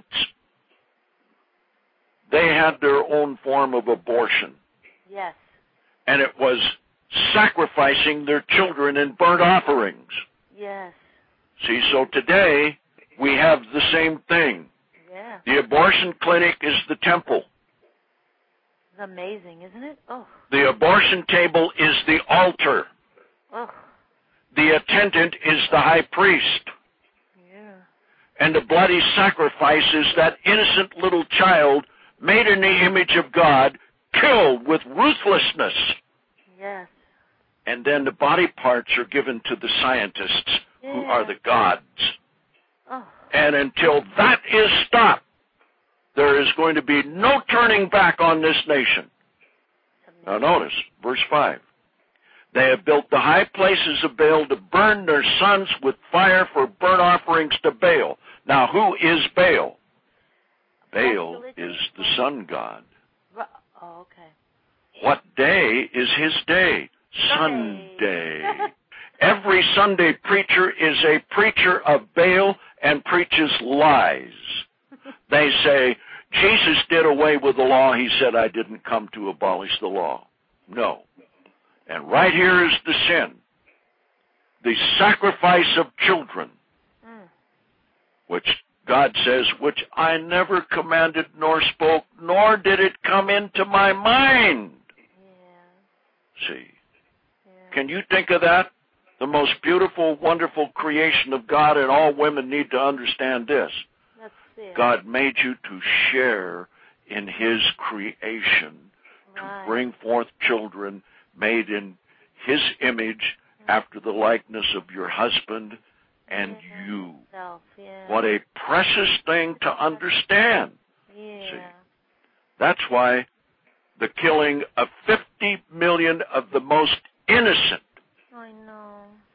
Speaker 3: They had their own form of abortion.
Speaker 4: Yes.
Speaker 3: And it was sacrificing their children in burnt offerings.
Speaker 4: Yes.
Speaker 3: See, so today we have the same thing.
Speaker 4: Yeah.
Speaker 3: The abortion clinic is the temple.
Speaker 4: It's amazing, isn't it? Oh.
Speaker 3: The abortion table is the altar.
Speaker 4: Oh.
Speaker 3: The attendant is the high priest.
Speaker 4: Yeah.
Speaker 3: And the bloody sacrifice is that innocent little child made in the image of God, killed with ruthlessness.
Speaker 4: Yes.
Speaker 3: And then the body parts are given to the scientists, yeah. who are the gods.
Speaker 4: Oh.
Speaker 3: And until that is stopped, there is going to be no turning back on this nation. Now notice, verse five. They have built the high places of Baal to burn their sons with fire for burnt offerings to Baal. Now, who is Baal? Baal is the sun god.
Speaker 4: Oh, okay.
Speaker 3: What day is his day? Sunday. Sunday. Every Sunday preacher is a preacher of Baal and preaches lies. They say, Jesus did away with the law. He said, I didn't come to abolish the law. No. And right here is the sin. The sacrifice of children, mm. which God says, which I never commanded nor spoke, nor did it come into my mind. Yeah. See. Yeah. Can you think of that? The most beautiful, wonderful creation of God, and all women need to understand this.
Speaker 4: That's it.
Speaker 3: God made you to share in his creation, right. to bring forth children made in his image, mm-hmm. after the likeness of your husband and mm-hmm. you.
Speaker 4: Self, yeah.
Speaker 3: What a precious thing to understand.
Speaker 4: Yeah.
Speaker 3: See, that's why the killing of fifty million of the most innocent
Speaker 4: I know.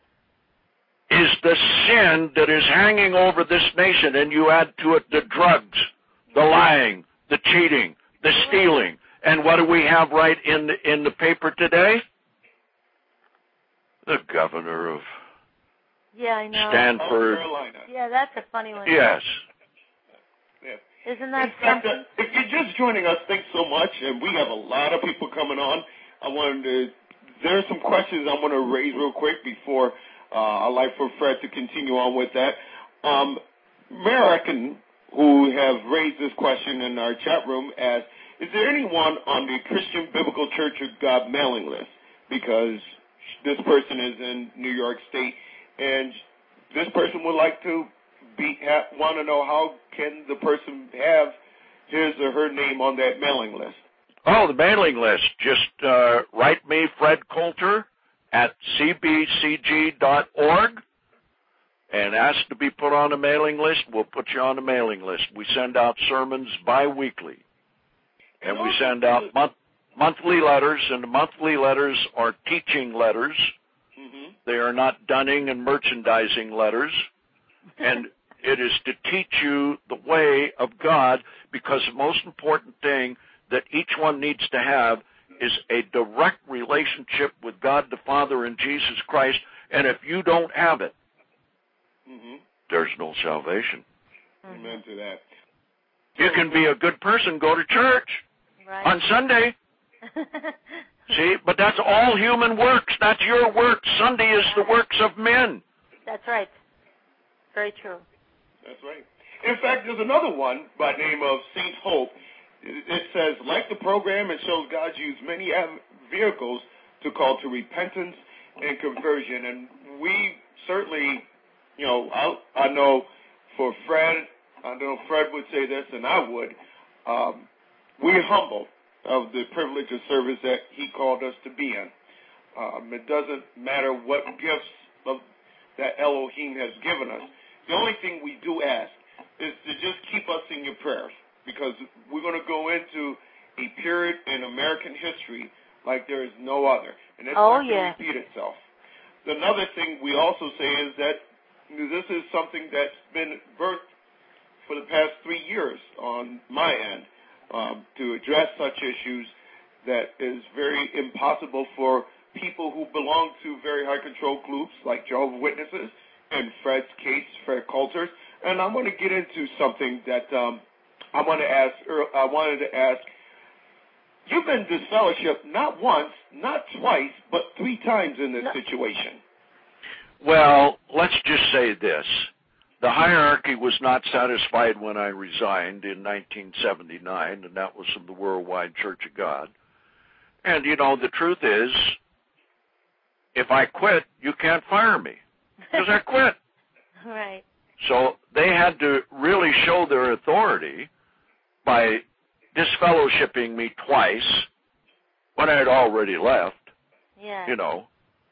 Speaker 3: is the sin that is hanging over this nation, and you add to it the drugs, the lying, the cheating, the stealing. And what do we have right in the, in the paper today? The governor of
Speaker 4: yeah, I know.
Speaker 3: Stanford.
Speaker 4: Yeah, that's a funny one.
Speaker 3: Yes.
Speaker 2: Yeah.
Speaker 4: Isn't that
Speaker 2: in fact,
Speaker 4: something?
Speaker 2: If you're just joining us, thanks so much. And we have a lot of people coming on. I wanted to, there are some questions I'm going to raise real quick before uh, I'd like for Fred to continue on with that. Um, American, who have raised this question in our chat room, asked, is there anyone on the Christian Biblical Church of God mailing list? Because this person is in New York State, and this person would like to be ha, want to know how can the person have his or her name on that mailing list.
Speaker 3: Oh, the mailing list. Just uh, write me, Fred Coulter, at c b c g dot org, and ask to be put on a mailing list. We'll put you on a mailing list. We send out sermons biweekly, and we send out month, monthly letters, and the monthly letters are teaching letters. Mm-hmm. They are not dunning and merchandising letters, and it is to teach you the way of God, because the most important thing that each one needs to have is a direct relationship with God the Father and Jesus Christ, and if you don't have it, mm-hmm. there's no salvation.
Speaker 2: Amen to that.
Speaker 3: You can be a good person, go to church
Speaker 4: right.
Speaker 3: on Sunday. See, but that's all human works. That's your work. Sunday is the works of men.
Speaker 4: That's right. Very true.
Speaker 2: That's right. In fact, there's another one by the name of Saint Hope. It says, like the program, it shows God used many vehicles to call to repentance and conversion. And we certainly, you know, I, I know for Fred, I know Fred would say this, and I would, um, we're humble of the privilege of service that he called us to be in. Um, it doesn't matter what gifts of, that Elohim has given us. The only thing we do ask is to just keep us in your prayers, because we're going to go into a period in American history like there is no other. And it's
Speaker 4: oh,
Speaker 2: not going to
Speaker 4: yeah.
Speaker 2: repeat itself. Another thing we also say is that this is something that's been birthed for the past three years on my end um, to address such issues that is very impossible for people who belong to very high control groups like Jehovah's Witnesses and Fred's case, Fred Coulter's. And I want to get into something that um, I want to ask. I wanted to ask. You've been disfellowshipped not once, not twice, but three times in this no. situation.
Speaker 3: Well, let's just say this. The hierarchy was not satisfied when I resigned in nineteen seventy-nine, and that was from the Worldwide Church of God. And, you know, the truth is, if I quit, you can't fire me, because I quit.
Speaker 4: Right.
Speaker 3: So they had to really show their authority by disfellowshipping me twice when I had already left,
Speaker 4: yeah.
Speaker 3: you know.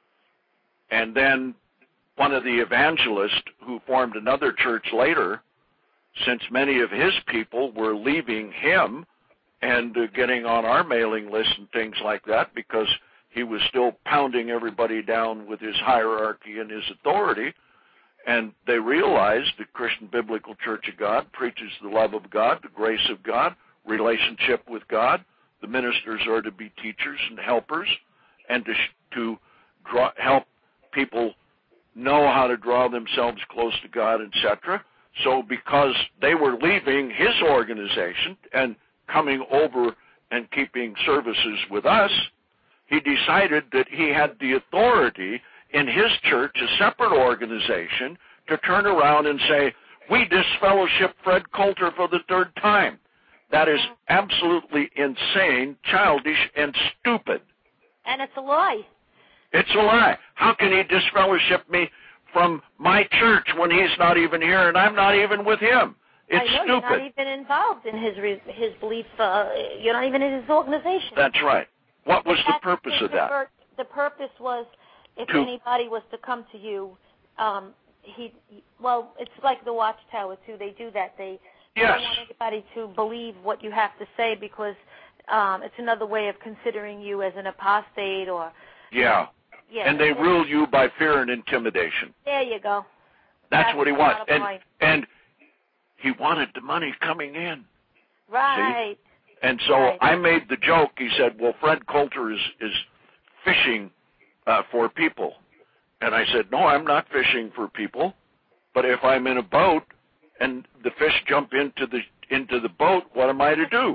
Speaker 3: And then one of the evangelists who formed another church later, since many of his people were leaving him and uh, getting on our mailing list and things like that because he was still pounding everybody down with his hierarchy and his authority, and they realized the Christian Biblical Church of God preaches the love of God, the grace of God, relationship with God. The ministers are to be teachers and helpers and to, to draw, help people know how to draw themselves close to God, et cetera. So because they were leaving his organization and coming over and keeping services with us, he decided that he had the authority in his church, a separate organization, to turn around and say, we disfellowship Fred Coulter for the third time. That is absolutely insane, childish, and stupid.
Speaker 4: And it's a lie.
Speaker 3: It's a lie. How can he disfellowship me from my church when he's not even here and I'm not even with him? It's
Speaker 4: I know,
Speaker 3: stupid.
Speaker 4: You're not even involved in his re- his belief. Uh, you're not even in his organization.
Speaker 3: That's right. What was
Speaker 4: That's
Speaker 3: the purpose of
Speaker 4: the
Speaker 3: that?
Speaker 4: Per- the purpose was if
Speaker 3: to,
Speaker 4: anybody was to come to you, um, he, he, well, it's like the Watchtower, too. They do that. They
Speaker 3: yes.
Speaker 4: don't want anybody to believe what you have to say because um, it's another way of considering you as an apostate or...
Speaker 3: Yeah.
Speaker 4: Yeah,
Speaker 3: and they rule you by fear and intimidation.
Speaker 4: There you go.
Speaker 3: That's,
Speaker 4: That's
Speaker 3: what he wants. And,
Speaker 4: point.
Speaker 3: and he wanted the money coming in.
Speaker 4: Right.
Speaker 3: See? And so
Speaker 4: right.
Speaker 3: I made the joke. He said, well, Fred Coulter is, is fishing uh, for people. And I said, no, I'm not fishing for people. But if I'm in a boat and the fish jump into the into the boat, what am I to do?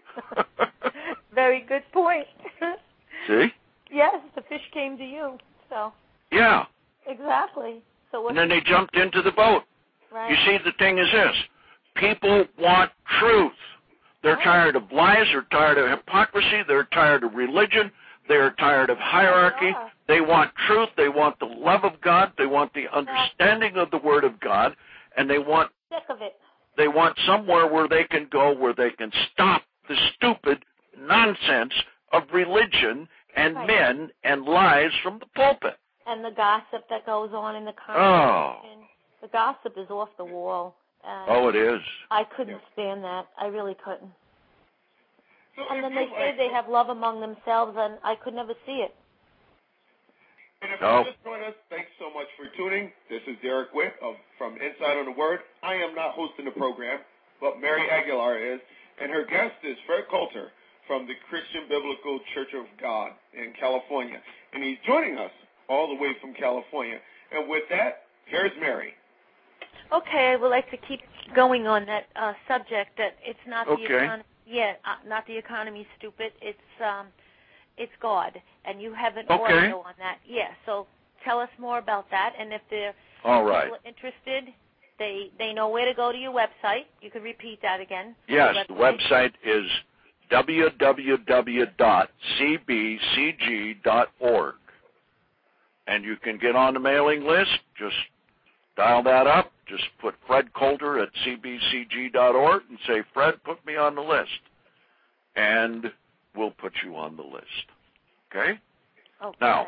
Speaker 4: Very good point.
Speaker 3: See?
Speaker 4: Yes, the fish came to you. So.
Speaker 3: Yeah.
Speaker 4: Exactly. So. What's
Speaker 3: and then they jumped into the boat.
Speaker 4: Right.
Speaker 3: You see, the thing is this: people want truth. They're oh. tired of lies. They're tired of hypocrisy. They're tired of religion. They're tired of hierarchy. They want truth. They want the love of God. They want the understanding of the Word of God. And they want
Speaker 4: sick of it.
Speaker 3: They want somewhere where they can go, where they can stop the stupid nonsense of religion and right. men and lies from the pulpit.
Speaker 4: And the gossip that goes on in the
Speaker 3: Oh.
Speaker 4: congregation. The gossip is off the wall. And
Speaker 3: oh, it is.
Speaker 4: I couldn't yeah. stand that. I really couldn't.
Speaker 2: So
Speaker 4: and then they say they have love among themselves, and I could never see it.
Speaker 2: And if
Speaker 3: no.
Speaker 2: you just joined us, thanks so much for tuning. This is Derek Witt of, from Inside on the Word. I am not hosting the program, but Mary Aguilar is, and her guest is Fred Coulter from the Christian Biblical Church of God in California. And he's joining us all the way from California. And with that, here's Mary.
Speaker 4: Okay, I would like to keep going on that uh, subject that it's not
Speaker 3: okay.
Speaker 4: the economy. Yeah, uh, not the economy, stupid. It's um, it's God, and you have an
Speaker 3: okay.
Speaker 4: audio on that. Yeah, so tell us more about that, and if they're
Speaker 3: all right.
Speaker 4: interested, they they know where to go to your website. You can repeat that again.
Speaker 3: Yes, the website, the website is w w w dot c b c g dot org, and you can get on the mailing list. Just dial that up. Just put Fred Coulter at c b c g dot org and say, Fred, put me on the list. And we'll put you on the list. Okay?
Speaker 4: Okay.
Speaker 3: Now,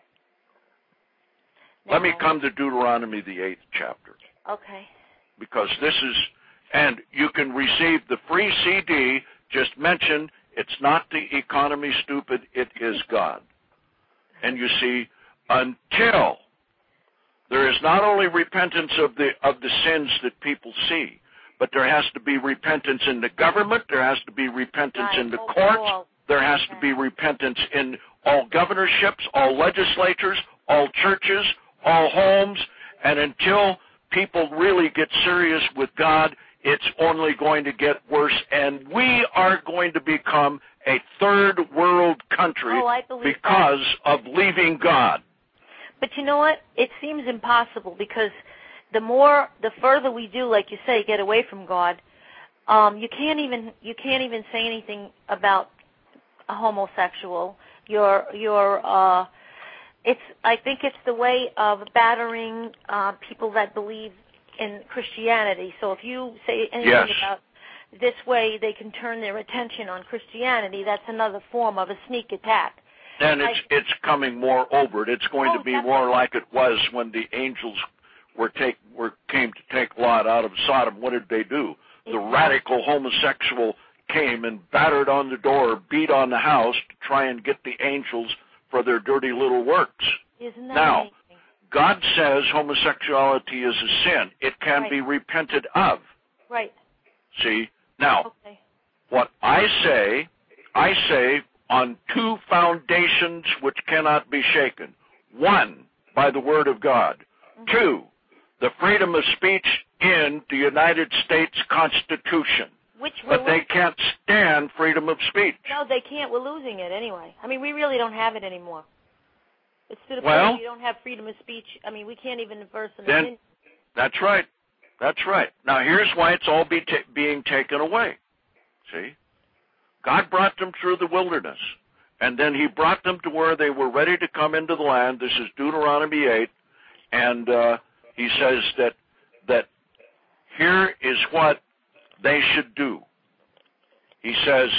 Speaker 4: now,
Speaker 3: let me come to Deuteronomy, the eighth chapter.
Speaker 4: Okay.
Speaker 3: Because this is, and you can receive the free C D. Just mention it's not the economy, stupid, it is God. And you see, until there is not only repentance of the of the sins that people see, but there has to be repentance in the government, there has to be repentance
Speaker 4: right.
Speaker 3: in the
Speaker 4: oh,
Speaker 3: courts,
Speaker 4: oh.
Speaker 3: there has to be repentance in all governorships, all legislatures, all churches, all homes, and until people really get serious with God, it's only going to get worse, and we are going to become a third world country
Speaker 4: oh, I believe
Speaker 3: because
Speaker 4: that.
Speaker 3: of leaving God.
Speaker 4: But you know what? It seems impossible because the more, the further we do, like you say, get away from God, um, you can't even you can't even say anything about a homosexual. You're you're. Uh, it's I think it's the way of battering uh, people that believe in Christianity. So if you say anything
Speaker 3: yes.
Speaker 4: about this way, they can turn their attention on Christianity. That's another form of a sneak attack.
Speaker 3: And it's I, it's coming more overt. It's going
Speaker 4: oh,
Speaker 3: to be
Speaker 4: definitely.
Speaker 3: more like it was when the angels were take were came to take Lot out of Sodom. What did they do? Exactly. The radical homosexual came and battered on the door, beat on the house to try and get the angels for their dirty little works.
Speaker 4: Isn't that
Speaker 3: now,
Speaker 4: amazing?
Speaker 3: God says homosexuality is a sin. It can
Speaker 4: right.
Speaker 3: be repented of.
Speaker 4: Right.
Speaker 3: See? Now,
Speaker 4: okay.
Speaker 3: what I say, I say on two foundations which cannot be shaken. One, by the Word of God. Mm-hmm. Two, the freedom of speech in the United States Constitution.
Speaker 4: Which
Speaker 3: but they can't stand freedom of speech.
Speaker 4: No, they can't. We're losing it anyway. I mean, we really don't have it anymore. It's to the
Speaker 3: well,
Speaker 4: point you don't have freedom of speech. I mean, we can't even verse an
Speaker 3: then,
Speaker 4: opinion.
Speaker 3: That's right. That's right. Now, here's why it's all be ta- being taken away. See? God brought them through the wilderness, and then he brought them to where they were ready to come into the land. This is Deuteronomy eight, and uh, he says that that here is what they should do. He says,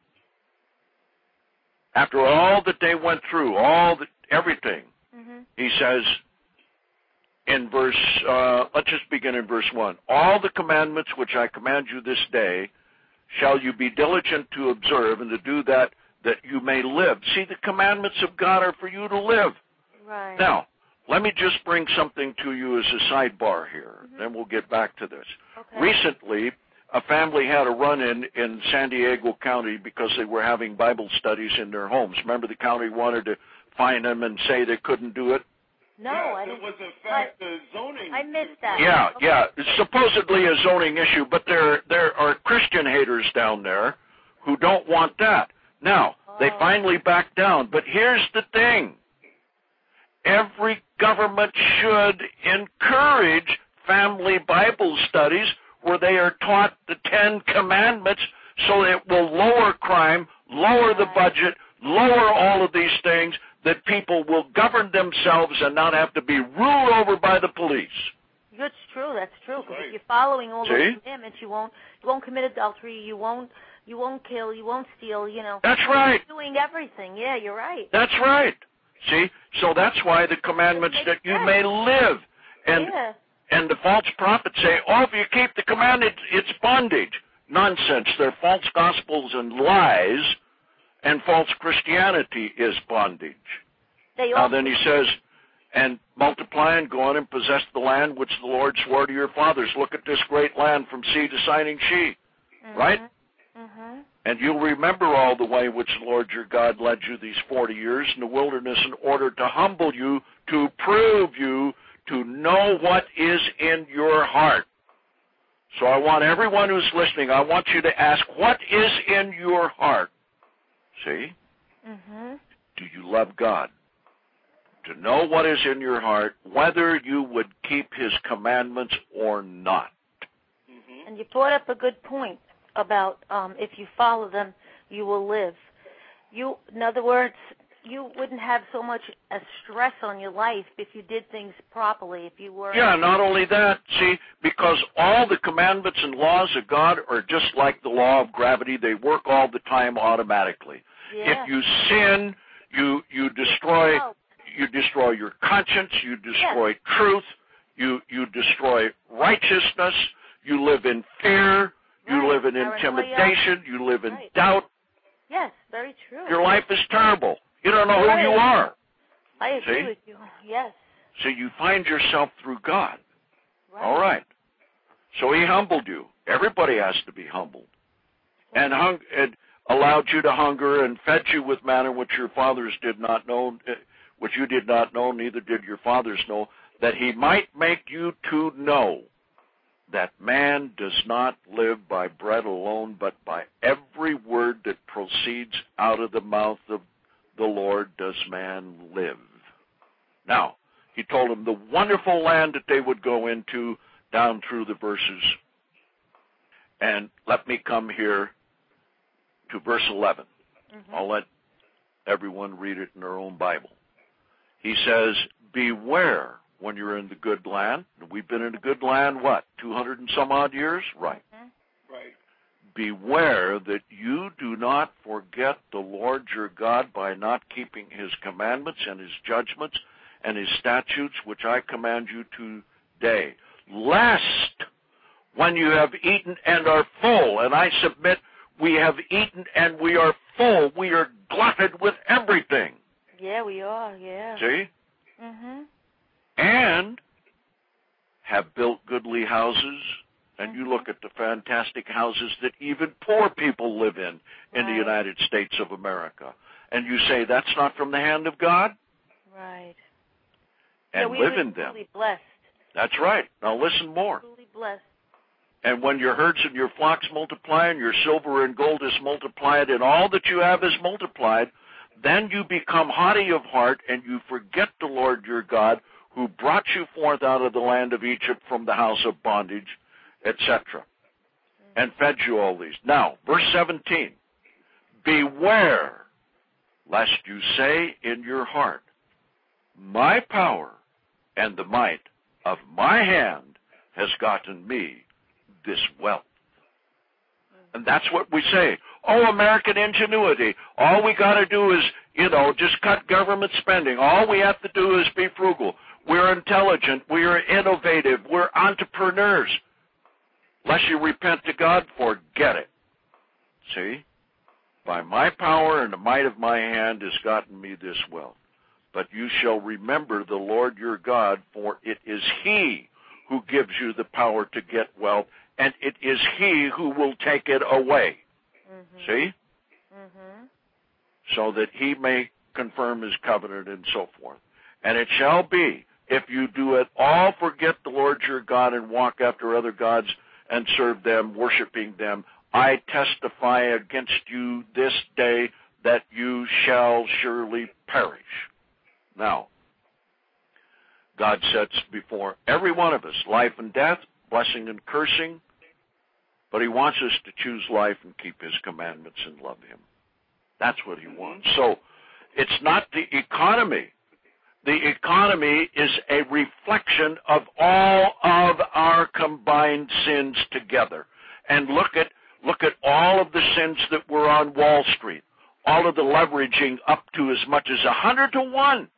Speaker 3: after all that they went through, all the, everything, mm-hmm. he says in verse, uh, let's just begin in verse one. All the commandments which I command you this day shall you be diligent to observe and to do that, that you may live. See, the commandments of God are for you to live.
Speaker 4: Right.
Speaker 3: Now, let me just bring something to you as a sidebar here, mm-hmm. then we'll get back to this.
Speaker 4: Okay.
Speaker 3: Recently, a family had a run-in in San Diego County because they were having Bible studies in their homes. Remember, the county wanted to fine them and say they couldn't do it?
Speaker 4: No,
Speaker 2: yeah,
Speaker 4: I
Speaker 2: it
Speaker 4: didn't.
Speaker 2: was in fact the zoning.
Speaker 4: I missed that.
Speaker 3: Yeah,
Speaker 4: okay.
Speaker 3: yeah. It's supposedly a zoning issue, but there there are Christian haters down there who don't want that. Now,
Speaker 4: oh.
Speaker 3: they finally backed down. But here's the thing. Every government should encourage family Bible studies where they are taught the Ten Commandments so it will lower crime, lower the budget, lower all of these things. that people will govern themselves and not have to be ruled over by the police.
Speaker 4: That's true. That's true. Because
Speaker 2: Right.
Speaker 4: if you're following all
Speaker 3: See?
Speaker 4: those commandments, you won't you won't commit adultery. You won't you won't kill. You won't steal. You know.
Speaker 3: That's right.
Speaker 4: You're doing everything. Yeah, you're right.
Speaker 3: That's right. See? So that's why the commandments that you may live. And
Speaker 4: yeah.
Speaker 3: and the false prophets say, oh, if you keep the commandments, it's bondage. Nonsense. They're false gospels and lies, and false Christianity is bondage.
Speaker 4: They
Speaker 3: Now
Speaker 4: also,
Speaker 3: then he says, and multiply and go on and possess the land which the Lord swore to your fathers. Look at this great land from sea to shining sea.
Speaker 4: mm-hmm.
Speaker 3: Right?
Speaker 4: Mm-hmm.
Speaker 3: And you'll remember all the way which the Lord your God led you these forty years in the wilderness in order to humble you, to prove you, to know what is in your heart. So I want everyone who's listening, I want you to ask, what is in your heart? See?
Speaker 4: Mm-hmm.
Speaker 3: Do you love God? To know what is in your heart, whether you would keep his commandments or not.
Speaker 2: Mm-hmm.
Speaker 4: And you brought up a good point about um, if you follow them, you will live. You, in other words, you wouldn't have so much a stress on your life if you did things properly, if you were...
Speaker 3: Yeah, not only that, see, because all the commandments and laws of God are just like the law of gravity. They work all the time automatically.
Speaker 4: Yeah.
Speaker 3: If you sin, you you destroy
Speaker 4: Oh.
Speaker 3: you destroy your conscience, you destroy
Speaker 4: Yes.
Speaker 3: truth, you you destroy righteousness, you live in fear, you
Speaker 4: Right.
Speaker 3: live in
Speaker 4: Paranoia.
Speaker 3: intimidation, you live in
Speaker 4: Right.
Speaker 3: doubt.
Speaker 4: Yes, very true.
Speaker 3: Your life is terrible. You don't know who
Speaker 4: Right.
Speaker 3: you are.
Speaker 4: I agree
Speaker 3: See?
Speaker 4: with you. Yes.
Speaker 3: So you find yourself through God.
Speaker 4: Right.
Speaker 3: All right. So he humbled you. Everybody has to be humbled. And, hung, and allowed you to hunger and fed you with manna which your fathers did not know, which you did not know, neither did your fathers know, that he might make you to know that man does not live by bread alone, but by every word that proceeds out of the mouth of the Lord does man live. Now, he told them the wonderful land that they would go into down through the verses. And let me come here to verse eleven.
Speaker 4: Mm-hmm.
Speaker 3: I'll let everyone read it in their own Bible. He says, beware when you're in the good land. We've been in the good land, what, two hundred and some odd years? Right.
Speaker 4: Mm-hmm.
Speaker 2: Right.
Speaker 3: Beware that you do not forget the Lord your God by not keeping his commandments and his judgments and his statutes, which I command you today, lest when you have eaten and are full, and I submit we have eaten and we are full, we are glutted with everything.
Speaker 4: Yeah, we are, yeah.
Speaker 3: See?
Speaker 4: Mm-hmm.
Speaker 3: And have built goodly houses. And
Speaker 4: Mm-hmm.
Speaker 3: you look at the fantastic houses that even poor people live in in
Speaker 4: Right.
Speaker 3: the United States of America. And you say that's not from the hand of God?
Speaker 4: Right.
Speaker 3: And
Speaker 4: yeah, we
Speaker 3: live
Speaker 4: were
Speaker 3: in them.
Speaker 4: truly blessed.
Speaker 3: That's right. Now listen more.
Speaker 4: Truly blessed.
Speaker 3: And when your herds and your flocks multiply, and your silver and gold is multiplied, and all that you have is multiplied, then you become haughty of heart, and you forget the Lord your God, who brought you forth out of the land of Egypt from the house of bondage, et cetera, and fed you all these. Now, verse seventeen, beware lest you say in your heart, my power and the might of my hand has gotten me this wealth. And that's what we say. Oh, American ingenuity. All we got to do is, you know, just cut government spending. All we have to do is be frugal. We're intelligent. We're innovative. We're entrepreneurs. Unless you repent to God, forget it. See? By my power and the might of my hand has gotten me this wealth. But you shall remember the Lord your God, for it is he who gives you the power to get wealth, and it is he who will take it away.
Speaker 4: Mm-hmm.
Speaker 3: See?
Speaker 4: Mm-hmm.
Speaker 3: So that he may confirm his covenant and so forth. And it shall be, if you do at all forget the Lord your God and walk after other gods and serve them, worshiping them, I testify against you this day that you shall surely perish. Now, God sets before every one of us life and death, blessing and cursing, but he wants us to choose life and keep his commandments and love him. That's what he wants. So It's not the economy. The economy is a reflection of all of our combined sins together. And look at look at all of the sins that were on Wall Street, all of the leveraging up to as much as a hundred to one.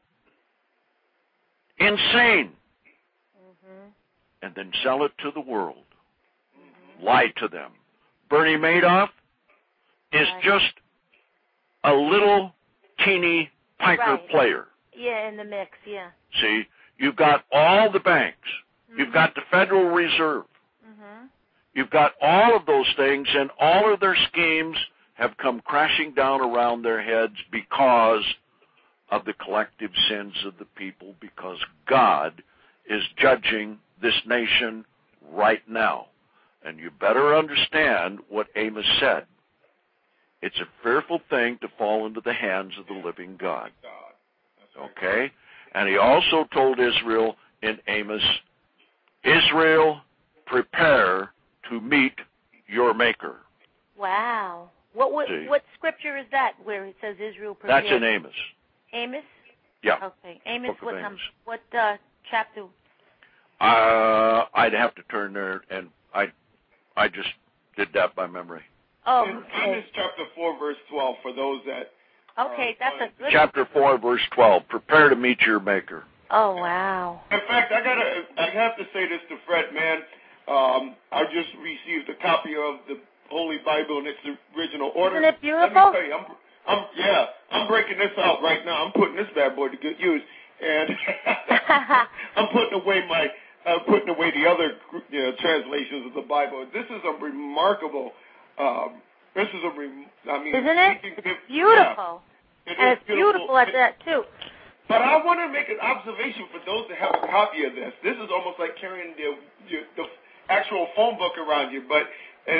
Speaker 3: Insane. Mm-hmm. And then sell it to the world. Mm-hmm. Lie to them. Bernie Madoff is right. just a little teeny piker right. player.
Speaker 4: Yeah, in the mix, yeah.
Speaker 3: See, you've got all the banks. Mm-hmm. You've got the Federal Reserve. Mm-hmm. You've got all of those things, and all of their schemes have come crashing down around their heads because of the collective sins of the people, because God is judging this nation right now. And you better understand what Amos said. It's a fearful thing to fall into the hands of the living God. Okay? And he also told Israel in Amos, Israel, prepare to meet your Maker.
Speaker 4: Wow. What what, what scripture is that where it says Israel prepare?
Speaker 3: That's in Amos.
Speaker 4: Amos?
Speaker 3: Yeah.
Speaker 4: Okay. Amos, what,
Speaker 3: Amos.
Speaker 4: Um, what uh, chapter?
Speaker 3: Uh, I'd have to turn there, and I I just did that by memory.
Speaker 4: Oh,
Speaker 2: in
Speaker 4: okay.
Speaker 2: Amos chapter four, verse twelve, for those that...
Speaker 4: Okay, that's a good...
Speaker 3: Chapter four, verse twelve, prepare to meet your Maker.
Speaker 4: Oh, wow.
Speaker 2: In fact, I gotta, I have to say this to Fred, man. Um, I just received a copy of the Holy Bible in its original order.
Speaker 4: Isn't it beautiful?
Speaker 2: Let me tell you, I'm, I'm, yeah, I'm breaking this out right now. I'm putting this bad boy to good use, and I'm putting away my, uh, putting away the other you know, translations of the Bible. This is a remarkable. Um, this is a, re- I mean,
Speaker 4: isn't it?
Speaker 2: It's
Speaker 4: give, beautiful,
Speaker 2: yeah, it
Speaker 4: and it's
Speaker 2: beautiful.
Speaker 4: beautiful at that too.
Speaker 2: But I want to make an observation for those that have a copy of this. This is almost like carrying the, the, the actual phone book around you, but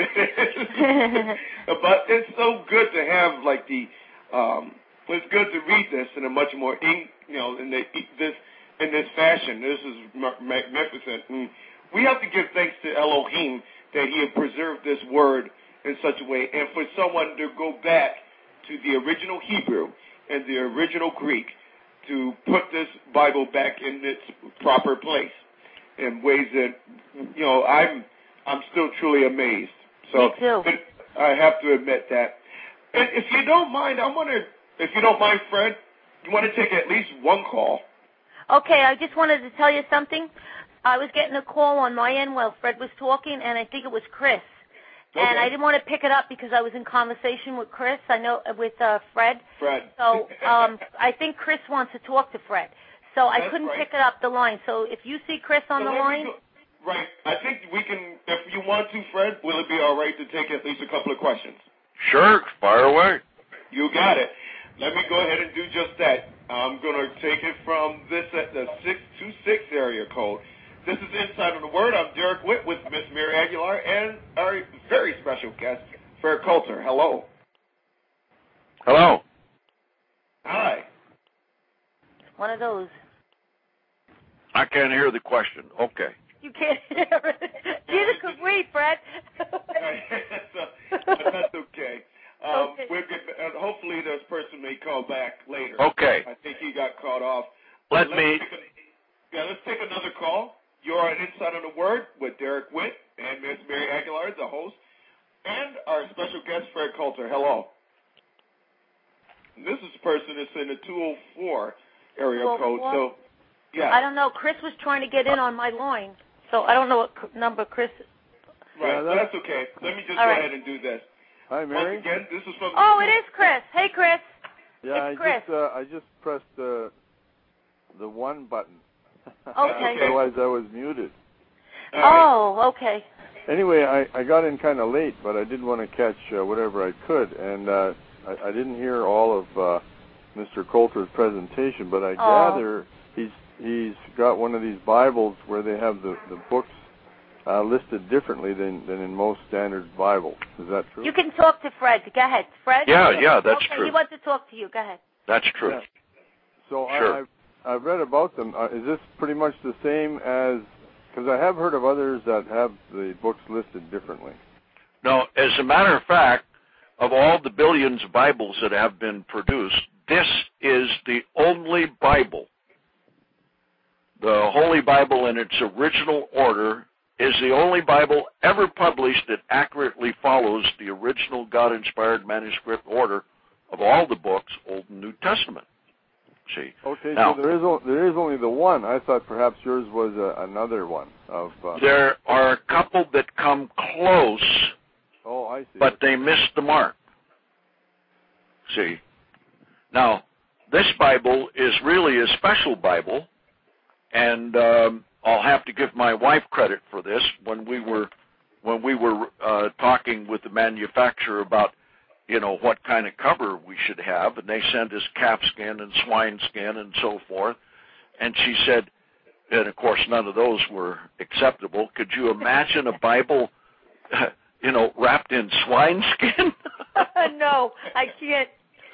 Speaker 2: but it's so good to have like the. Um, it's good to read this in a much more, in, you know, in the, this in this fashion. This is magnificent. And we have to give thanks to Elohim that He had preserved this word in such a way, and for someone to go back to the original Hebrew and the original Greek to put this Bible back in its proper place in ways that, you know, I'm I'm still truly amazed. So
Speaker 4: Me too.
Speaker 2: I have to admit that. And if you don't mind, I want to, if you don't mind, Fred, you want to take at least one call.
Speaker 4: Okay, I just wanted to tell you something. I was getting a call on my end while Fred was talking, and I think it was Chris. Okay. And I didn't want to pick it up because I was in conversation with Chris. I know with uh, Fred.
Speaker 2: Fred.
Speaker 4: So um, I think Chris wants to talk to Fred. So I
Speaker 2: That's
Speaker 4: couldn't
Speaker 2: right.
Speaker 4: pick it up the line. So if you see Chris on
Speaker 2: so
Speaker 4: the line.
Speaker 2: Right. I think we can, if you want to, Fred, will it be all right to take at least a couple of questions?
Speaker 3: Sure. Fire away.
Speaker 2: You got it. Let me go ahead and do just that. I'm going to take it from this at the six two six area code. This is Inside on the Word. I'm Derek Witt with Miss Mary Aguilar and our very special guest, Fred Coulter. Hello.
Speaker 3: Hello.
Speaker 2: Hi.
Speaker 4: One of those.
Speaker 3: I can't hear the question. Okay.
Speaker 4: You can't hear it. Neither could we, Fred.
Speaker 2: so, that's okay. Um,
Speaker 4: okay.
Speaker 2: We'll get, uh, hopefully this person may call back later.
Speaker 3: Okay.
Speaker 2: I think he got caught off.
Speaker 3: Let
Speaker 2: let's
Speaker 3: me...
Speaker 2: Take a, yeah, let's take another call. You're on Inside on the Word with Derek Witt and Miss Mary Aguilar, the host, and our special guest, Fred Coulter. Hello. This is the person that's in the two oh four area code. So, yeah.
Speaker 4: I don't know. Chris was trying to get in on my line, so I don't know what number Chris.
Speaker 2: Right.
Speaker 1: Yeah,
Speaker 2: well,
Speaker 1: that's,
Speaker 2: that's okay. Let me just
Speaker 4: All
Speaker 2: go
Speaker 4: right.
Speaker 2: ahead and do this.
Speaker 1: Hi, Mary.
Speaker 2: Once again, this is from.
Speaker 4: Oh, it is Chris. Hey, Chris.
Speaker 1: Yeah,
Speaker 4: it's
Speaker 1: I
Speaker 4: Chris.
Speaker 1: just uh, I just pressed the the one button.
Speaker 4: Okay.
Speaker 1: Otherwise, I was muted.
Speaker 2: All right.
Speaker 4: Oh, okay.
Speaker 1: Anyway, I, I got in kind of late, but I did want to catch uh, whatever I could, and uh, I, I didn't hear all of uh, Mister Coulter's presentation, but I
Speaker 4: Oh.
Speaker 1: gather he's he's got one of these Bibles where they have the, the books uh, listed differently than, than in most standard Bibles. Is that true?
Speaker 4: You can talk to Fred. Go ahead, Fred.
Speaker 3: Yeah, yeah, that's
Speaker 4: okay,
Speaker 3: true.
Speaker 4: He wants to talk to you. Go ahead.
Speaker 3: That's true.
Speaker 1: Yeah. So
Speaker 3: Sure.
Speaker 1: I, I've, I've read about them. Uh, is this pretty much the same as, because I have heard of others that have the books listed differently.
Speaker 3: No, as a matter of fact, of all the billions of Bibles that have been produced, this is the only Bible. The Holy Bible in its original order is the only Bible ever published that accurately follows the original God-inspired manuscript order of all the books, Old and New Testament. See?
Speaker 1: Okay,
Speaker 3: now,
Speaker 1: so there is, o- there is only the one. I thought perhaps yours was uh, another one. Of. Uh...
Speaker 3: There are a couple that come close,
Speaker 1: oh, I see.
Speaker 3: but they missed the mark. See? Now, this Bible is really a special Bible, and um, I'll have to give my wife credit for this. When we were when we were uh, talking with the manufacturer about, you know, what kind of cover we should have, and they sent us calfskin and swine skin and so forth, and she said, and of course none of those were acceptable. Could you imagine a Bible, you know, wrapped in swine skin?
Speaker 4: No, I can't.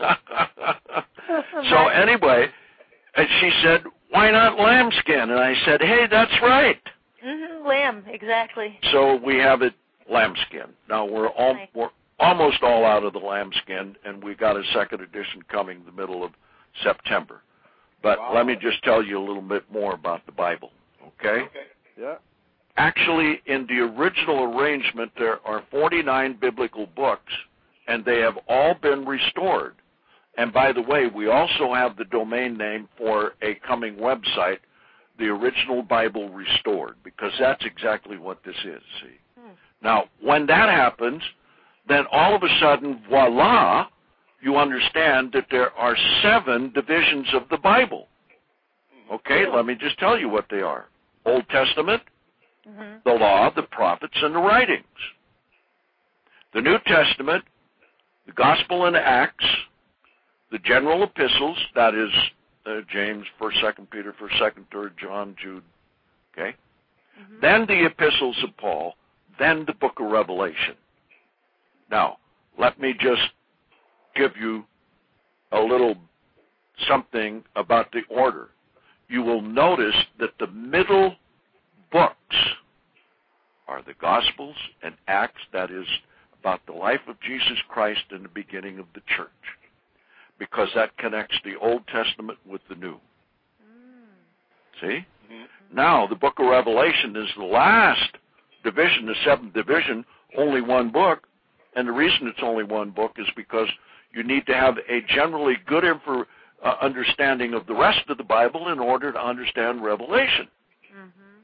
Speaker 3: So anyway, and she said, why not lambskin? And I said, hey, that's right.
Speaker 4: Mm-hmm, lamb, exactly.
Speaker 3: So we have it lambskin. Now we're all
Speaker 4: Nice.
Speaker 3: we're almost all out of the lambskin, and we got a second edition coming the middle of September. But
Speaker 2: Wow.
Speaker 3: let me just tell you a little bit more about the Bible, okay?
Speaker 2: Okay.
Speaker 1: Yeah.
Speaker 3: Actually, in the original arrangement, there are forty-nine biblical books, and they have all been restored. And by the way, we also have the domain name for a coming website, The Original Bible Restored, because that's exactly what this is, see.
Speaker 4: Hmm.
Speaker 3: Now, when that happens, then all of a sudden, voila, you understand that there are seven divisions of the Bible. Okay, let me just tell you what they are. Old Testament,
Speaker 4: Mm-hmm.
Speaker 3: the Law, the Prophets, and the Writings. The New Testament, the Gospel and Acts, the general epistles, that is uh, James, First, Second Peter, First, Second, Third, John, Jude, okay?
Speaker 4: Mm-hmm.
Speaker 3: Then the epistles of Paul, then the book of Revelation. Now, let me just give you a little something about the order. You will notice that the middle books are the Gospels and Acts, that is about the life of Jesus Christ and the beginning of the church, because that connects the Old Testament with the New.
Speaker 4: Mm.
Speaker 3: See?
Speaker 2: Mm-hmm.
Speaker 3: Now, the book of Revelation is the last division, the seventh division, only one book, and the reason it's only one book is because you need to have a generally good info, uh, understanding of the rest of the Bible in order to understand Revelation.
Speaker 4: Mm-hmm.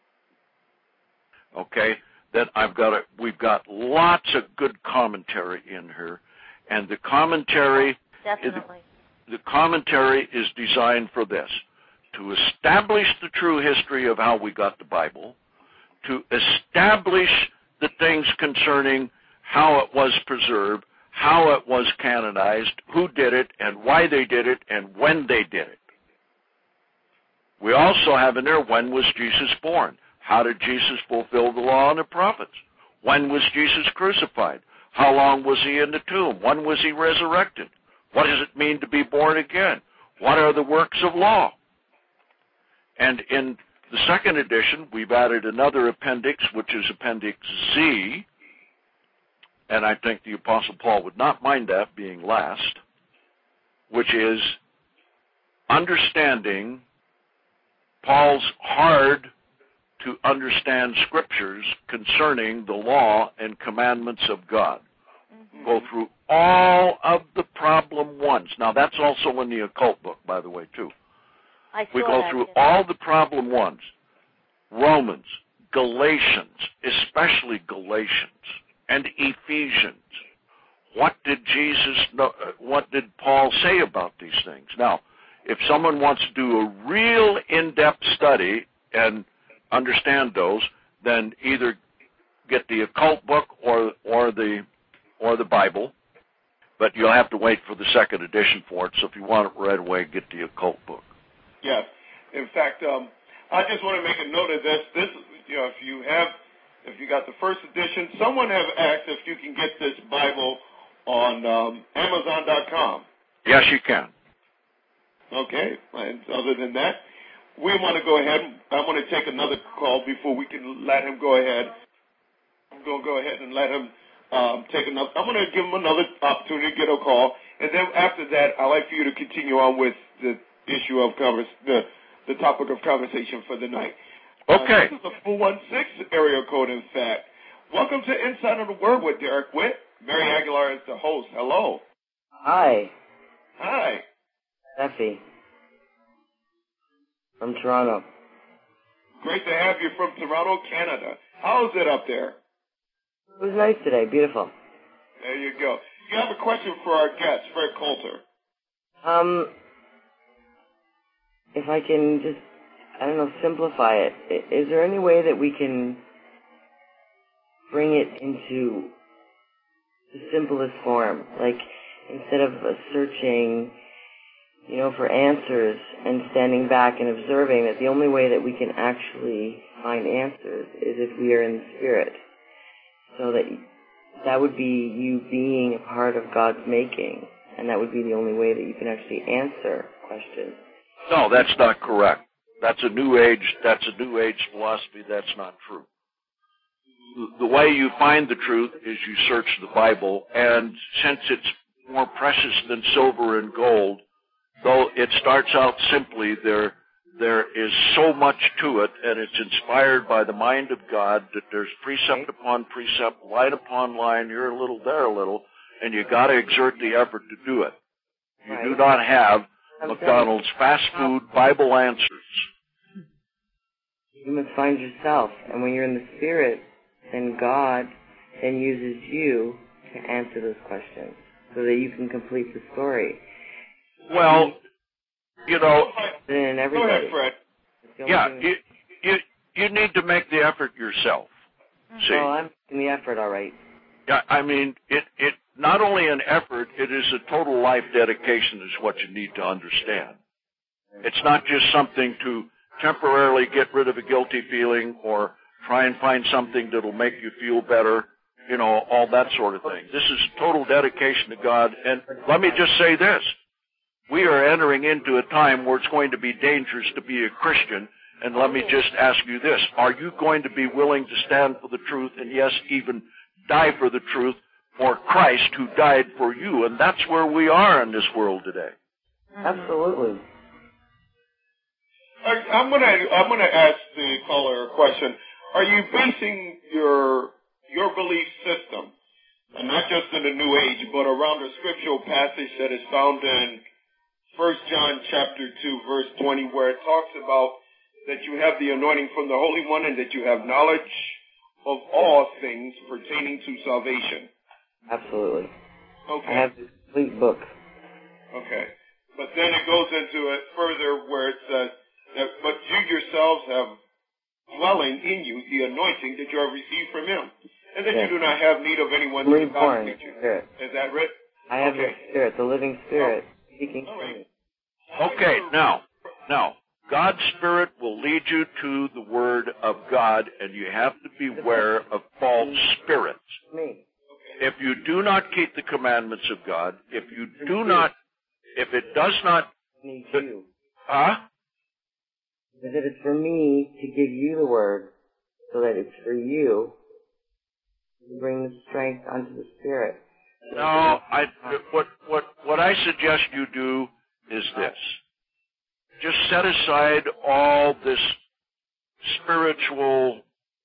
Speaker 3: Okay? Then I've got a, we've got lots of good commentary in here, and the commentary
Speaker 4: Definitely.
Speaker 3: is, the commentary is designed for this: to establish the true history of how we got the Bible, to establish the things concerning how it was preserved, how it was canonized, who did it, and why they did it, and when they did it. We also have in there, when was Jesus born? How did Jesus fulfill the law and the prophets? When was Jesus crucified? How long was he in the tomb? When was he resurrected? What does it mean to be born again? What are the works of law? And in the second edition, we've added another appendix, which is Appendix Z, and I think the Apostle Paul would not mind that being last, which is understanding Paul's hard to understand scriptures concerning the law and commandments of God. Mm-hmm. Go through all of the problem ones. Now, that's also in the occult book, by the way, too.
Speaker 4: I
Speaker 3: We
Speaker 4: saw
Speaker 3: go
Speaker 4: that,
Speaker 3: through
Speaker 4: yes.
Speaker 3: all the problem ones. Romans, Galatians, especially Galatians, and Ephesians. What did Jesus know, what did Paul say about these things? Now, if someone wants to do a real in-depth study and understand those, then either get the occult book or or the or the Bible, but you'll have to wait for the second edition for it. So if you want it right away, get the occult book.
Speaker 2: Yes. In fact, um, I just want to make a note of this. This, you know, if you have, if you got the first edition, someone have asked if you can get this Bible on um, Amazon dot com.
Speaker 3: Yes, you can.
Speaker 2: Okay. And other than that, we want to go ahead. I want to take another call before we can let him go ahead. I'm going to go ahead and let him um, take another. I'm going to give him another opportunity to get a call. And then after that, I'd like for you to continue on with the issue of convers- the, the topic of conversation for the night.
Speaker 3: Okay.
Speaker 2: Uh, this is the four one six area code, in fact. Welcome to Inside of the Word with Derek Witt. Mary Aguilar is the host. Hello.
Speaker 5: Hi.
Speaker 2: Hi.
Speaker 5: Effie. From Toronto.
Speaker 2: Great to have you from Toronto, Canada. How is it up there?
Speaker 5: It was nice today. Beautiful.
Speaker 2: There you go. You have a question for our guest, Fred Coulter.
Speaker 5: Um, if I can just, I don't know, simplify it. Is there any way that we can bring it into the simplest form? Like, instead of uh, searching, you know, for answers and standing back and observing, that the only way that we can actually find answers is if we are in the Spirit. So that that would be you being a part of God's making, and that would be the only way that you can actually answer questions.
Speaker 3: No, that's not correct. That's a new age, that's a new age philosophy. That's not true. The way you find the truth is you search the Bible, and since it's more precious than silver and gold, though it starts out simply, there there is so much to it, and it's inspired by the mind of God that there's precept upon precept, line upon line, here a little, there a little, and you got to exert the effort to do it. You
Speaker 5: Right.
Speaker 3: do not have McDonald's fast food Bible answers.
Speaker 5: You must find yourself, and when you're in the Spirit, then God then uses you to answer those questions so that you can complete the story.
Speaker 3: Well, you know,
Speaker 5: Then
Speaker 2: Go
Speaker 5: everybody.
Speaker 2: ahead, Fred.
Speaker 5: It's the only
Speaker 3: yeah,
Speaker 5: thing-
Speaker 3: you, you, you need to make the effort yourself. See,
Speaker 5: Well, I'm making the effort, all right.
Speaker 3: yeah, I mean, it, it not only an effort, it is a total life dedication is what you need to understand. It's not just something to temporarily get rid of a guilty feeling or try and find something that'll make you feel better, you know, all that sort of thing. This is total dedication to God. And let me just say this. We are entering into a time where it's going to be dangerous to be a Christian. And let me just ask you this. Are you going to be willing to stand for the truth and, yes, even die for the truth for Christ who died for you? And that's where we are in this world today.
Speaker 5: Absolutely.
Speaker 2: I- I'm gonna I'm gonna ask the caller a question. Are you basing your your belief system, and not just in the New Age, but around a scriptural passage that is found in First John chapter two, verse twenty, where it talks about that you have the anointing from the Holy One and that you have knowledge of all things pertaining to salvation?
Speaker 5: Absolutely.
Speaker 2: Okay.
Speaker 5: I have the complete book.
Speaker 2: Okay. But then it goes into it further where it says that, but you yourselves have dwelling in you the anointing that you have received from Him, and that
Speaker 5: Yes.
Speaker 2: you do not have need of anyone to
Speaker 5: Reborn
Speaker 2: evaluate you.
Speaker 5: Spirit.
Speaker 2: Is that right?
Speaker 5: I have
Speaker 2: Okay.
Speaker 5: the Spirit, the living Spirit, speaking
Speaker 2: All
Speaker 5: to
Speaker 2: right.
Speaker 5: me.
Speaker 3: Okay, now, now, God's Spirit will lead you to the Word of God, and you have to beware of false spirits.
Speaker 5: Me.
Speaker 3: If you do not keep the commandments of God, if you do not, if it does not,
Speaker 5: I need you.
Speaker 3: huh?
Speaker 5: Because if it's for me to give you the word, so that it's for you to bring the strength onto the Spirit.
Speaker 3: No, I, what, what, what I suggest you do is this. Just set aside all this spiritual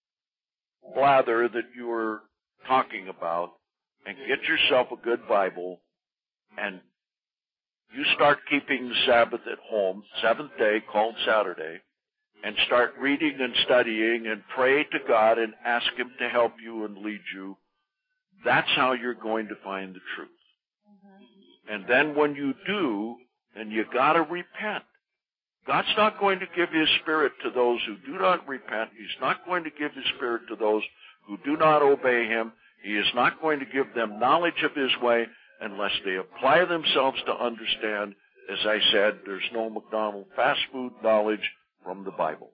Speaker 3: blather that you were talking about and get yourself a good Bible, and you start keeping the Sabbath at home, seventh day called Saturday, and start reading and studying and pray to God and ask Him to help you and lead you. That's how you're going to find the truth. And then when you do, then you got to repent. God's not going to give His Spirit to those who do not repent. He's not going to give His Spirit to those who do not obey Him. He is not going to give them knowledge of His way unless they apply themselves to understand. As I said, there's no McDonald's fast food knowledge from the Bible.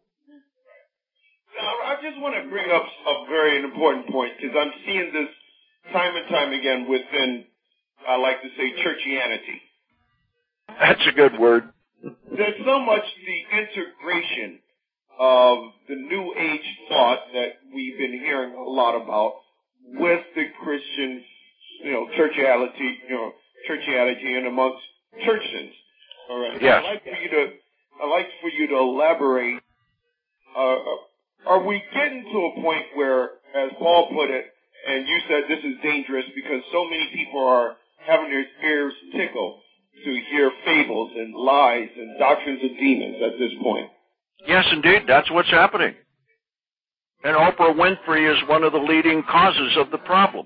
Speaker 2: Now, I just want to bring up a very important point, because I'm seeing this time and time again within, I like to say, churchianity.
Speaker 3: That's a good word.
Speaker 2: There's so much the integration of the New Age thought that we've been hearing a lot about with the Christian, you know, churchiality, you know, churchianity and amongst churches. All right.
Speaker 3: Yes.
Speaker 2: I'd like for you to, I'd like for you to elaborate. Uh, are we getting to a point where, as Paul put it, and you said this is dangerous because so many people are having their ears tickled to hear fables and lies and doctrines of demons at this point?
Speaker 3: Yes, indeed. That's what's happening. And Oprah Winfrey is one of the leading causes of the problems.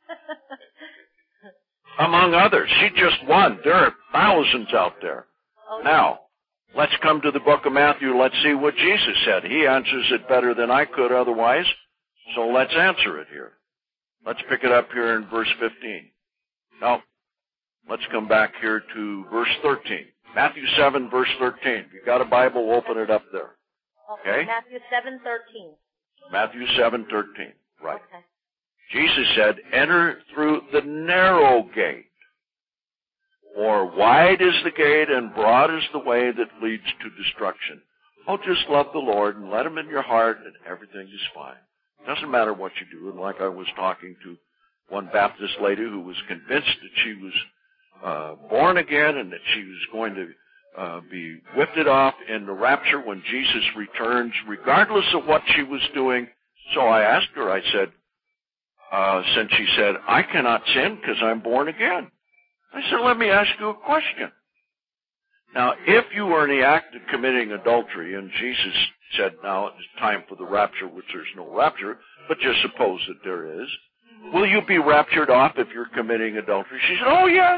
Speaker 3: Among others. She just won. There are thousands out there.
Speaker 4: Oh,
Speaker 3: now, let's come to the book of Matthew. Let's see what Jesus said. He answers it better than I could otherwise. So let's answer it here. Let's pick it up here in verse fifteen. Now, let's come back here to verse thirteen. Matthew seven, verse thirteen. If you've got a Bible, open it up there. Okay?
Speaker 4: Matthew seven thirteen.
Speaker 3: Matthew seven thirteen. Right.
Speaker 4: Okay.
Speaker 3: Jesus said, enter through the narrow gate. For wide is the gate and broad is the way that leads to destruction. Oh, just love the Lord and let Him in your heart and everything is fine. Doesn't matter what you do. And like I was talking to one Baptist lady who was convinced that she was uh, born again and that she was going to uh, be whipped off in the rapture when Jesus returns, regardless of what she was doing. So I asked her, I said, uh, since she said, I cannot sin because I'm born again. I said, let me ask you a question. Now, if you were in the act of committing adultery, and Jesus said, now it's time for the rapture, which there's no rapture, but just suppose that there is, will you be raptured off if you're committing adultery? She said, oh, yes.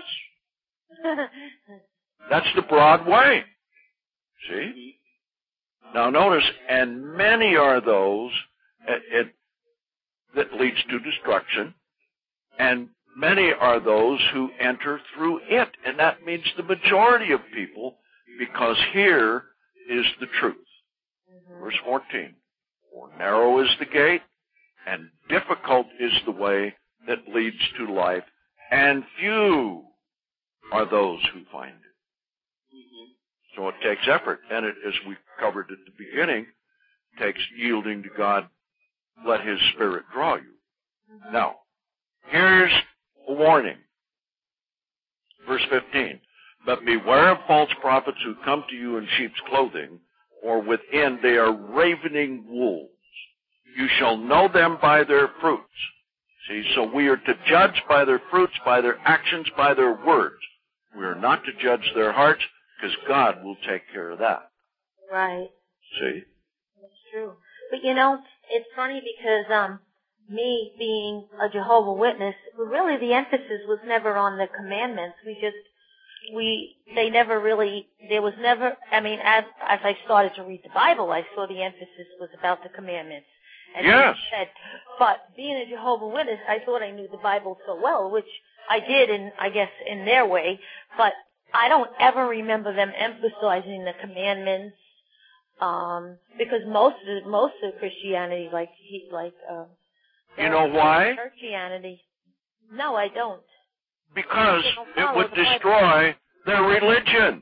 Speaker 3: That's the broad way. See? Now, notice, and many are those it, it, that leads to destruction, and many are those who enter through it, and that means the majority of people, because here is the truth. Mm-hmm. Verse fourteen, for narrow is the gate, and difficult is the way that leads to life, and few are those who find it. Mm-hmm. So it takes effort, and it, as we covered at the beginning, takes yielding to God, let His Spirit draw you. Mm-hmm. Now, here's a warning. Verse fifteen, but beware of false prophets who come to you in sheep's clothing, or within they are ravening wolves. You shall know them by their fruits. See, so we are to judge by their fruits, by their actions, by their words. We are not to judge their hearts, because God will take care of that.
Speaker 4: Right.
Speaker 3: See?
Speaker 4: That's true. But you know, it's funny because, um, me being a Jehovah's Witness, really the emphasis was never on the commandments. We just, we, they never really, there was never, I mean, as, as I started to read the Bible, I saw the emphasis was about the commandments. And
Speaker 3: yes.
Speaker 4: Said, but being a Jehovah's Witness, I thought I knew the Bible so well, which I did in, I guess, in their way, but I don't ever remember them emphasizing the commandments, um, because most of, most of Christianity, like, he, like, uh,
Speaker 3: you know why?
Speaker 4: Churchianity. No, I don't.
Speaker 3: Because it would destroy their religion.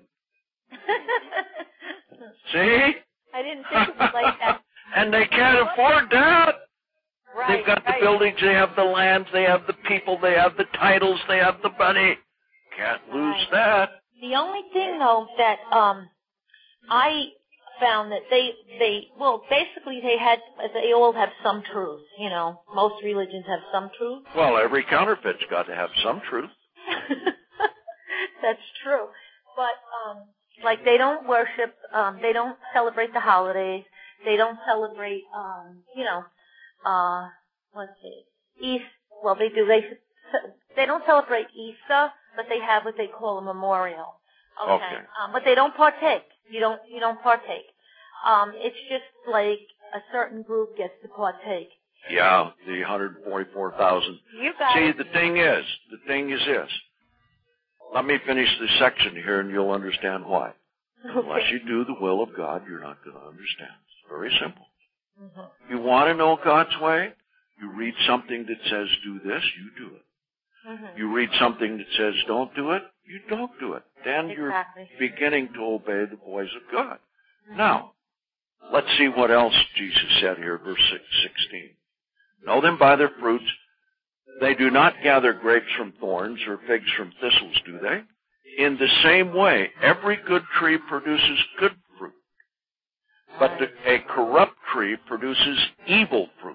Speaker 3: See?
Speaker 4: I didn't think it was like that.
Speaker 3: And they can't afford that.
Speaker 4: Right,
Speaker 3: They've got
Speaker 4: right.
Speaker 3: the buildings, they have the lands, they have the people, they have the titles, they have the money. Can't lose
Speaker 4: right.
Speaker 3: that.
Speaker 4: The only thing, though, that um, I found that they, they, well, basically they had, they all have some truth, you know. Most religions have some truth.
Speaker 3: Well, every counterfeit's got to have some truth.
Speaker 4: That's true. But, um, like, they don't worship, um, they don't celebrate the holidays. They don't celebrate, um, you know, uh, let's see, East, well, they do, they, they don't celebrate Easter, but they have what they call a memorial. Okay.
Speaker 3: Okay.
Speaker 4: Um, but they don't partake. You don't, you don't partake. Um, it's just like a certain group gets to partake.
Speaker 3: Yeah, the one hundred forty-four thousand.
Speaker 4: You got
Speaker 3: See,
Speaker 4: it.
Speaker 3: the thing is, the thing is this. Let me finish this section here and you'll understand why.
Speaker 4: Okay.
Speaker 3: Unless you do the will of God, you're not going to understand. It's very simple.
Speaker 4: Mm-hmm.
Speaker 3: You want to know God's way? You read something that says do this, you do it.
Speaker 4: Mm-hmm.
Speaker 3: You read something that says don't do it, you don't do it. Then
Speaker 4: Exactly.
Speaker 3: you're beginning to obey the voice of God. Mm-hmm. Now, let's see what else Jesus said here, verse sixteen. Know them by their fruits. They do not gather grapes from thorns or figs from thistles, do they? In the same way, every good tree produces good fruit, but the, a corrupt tree produces evil fruit.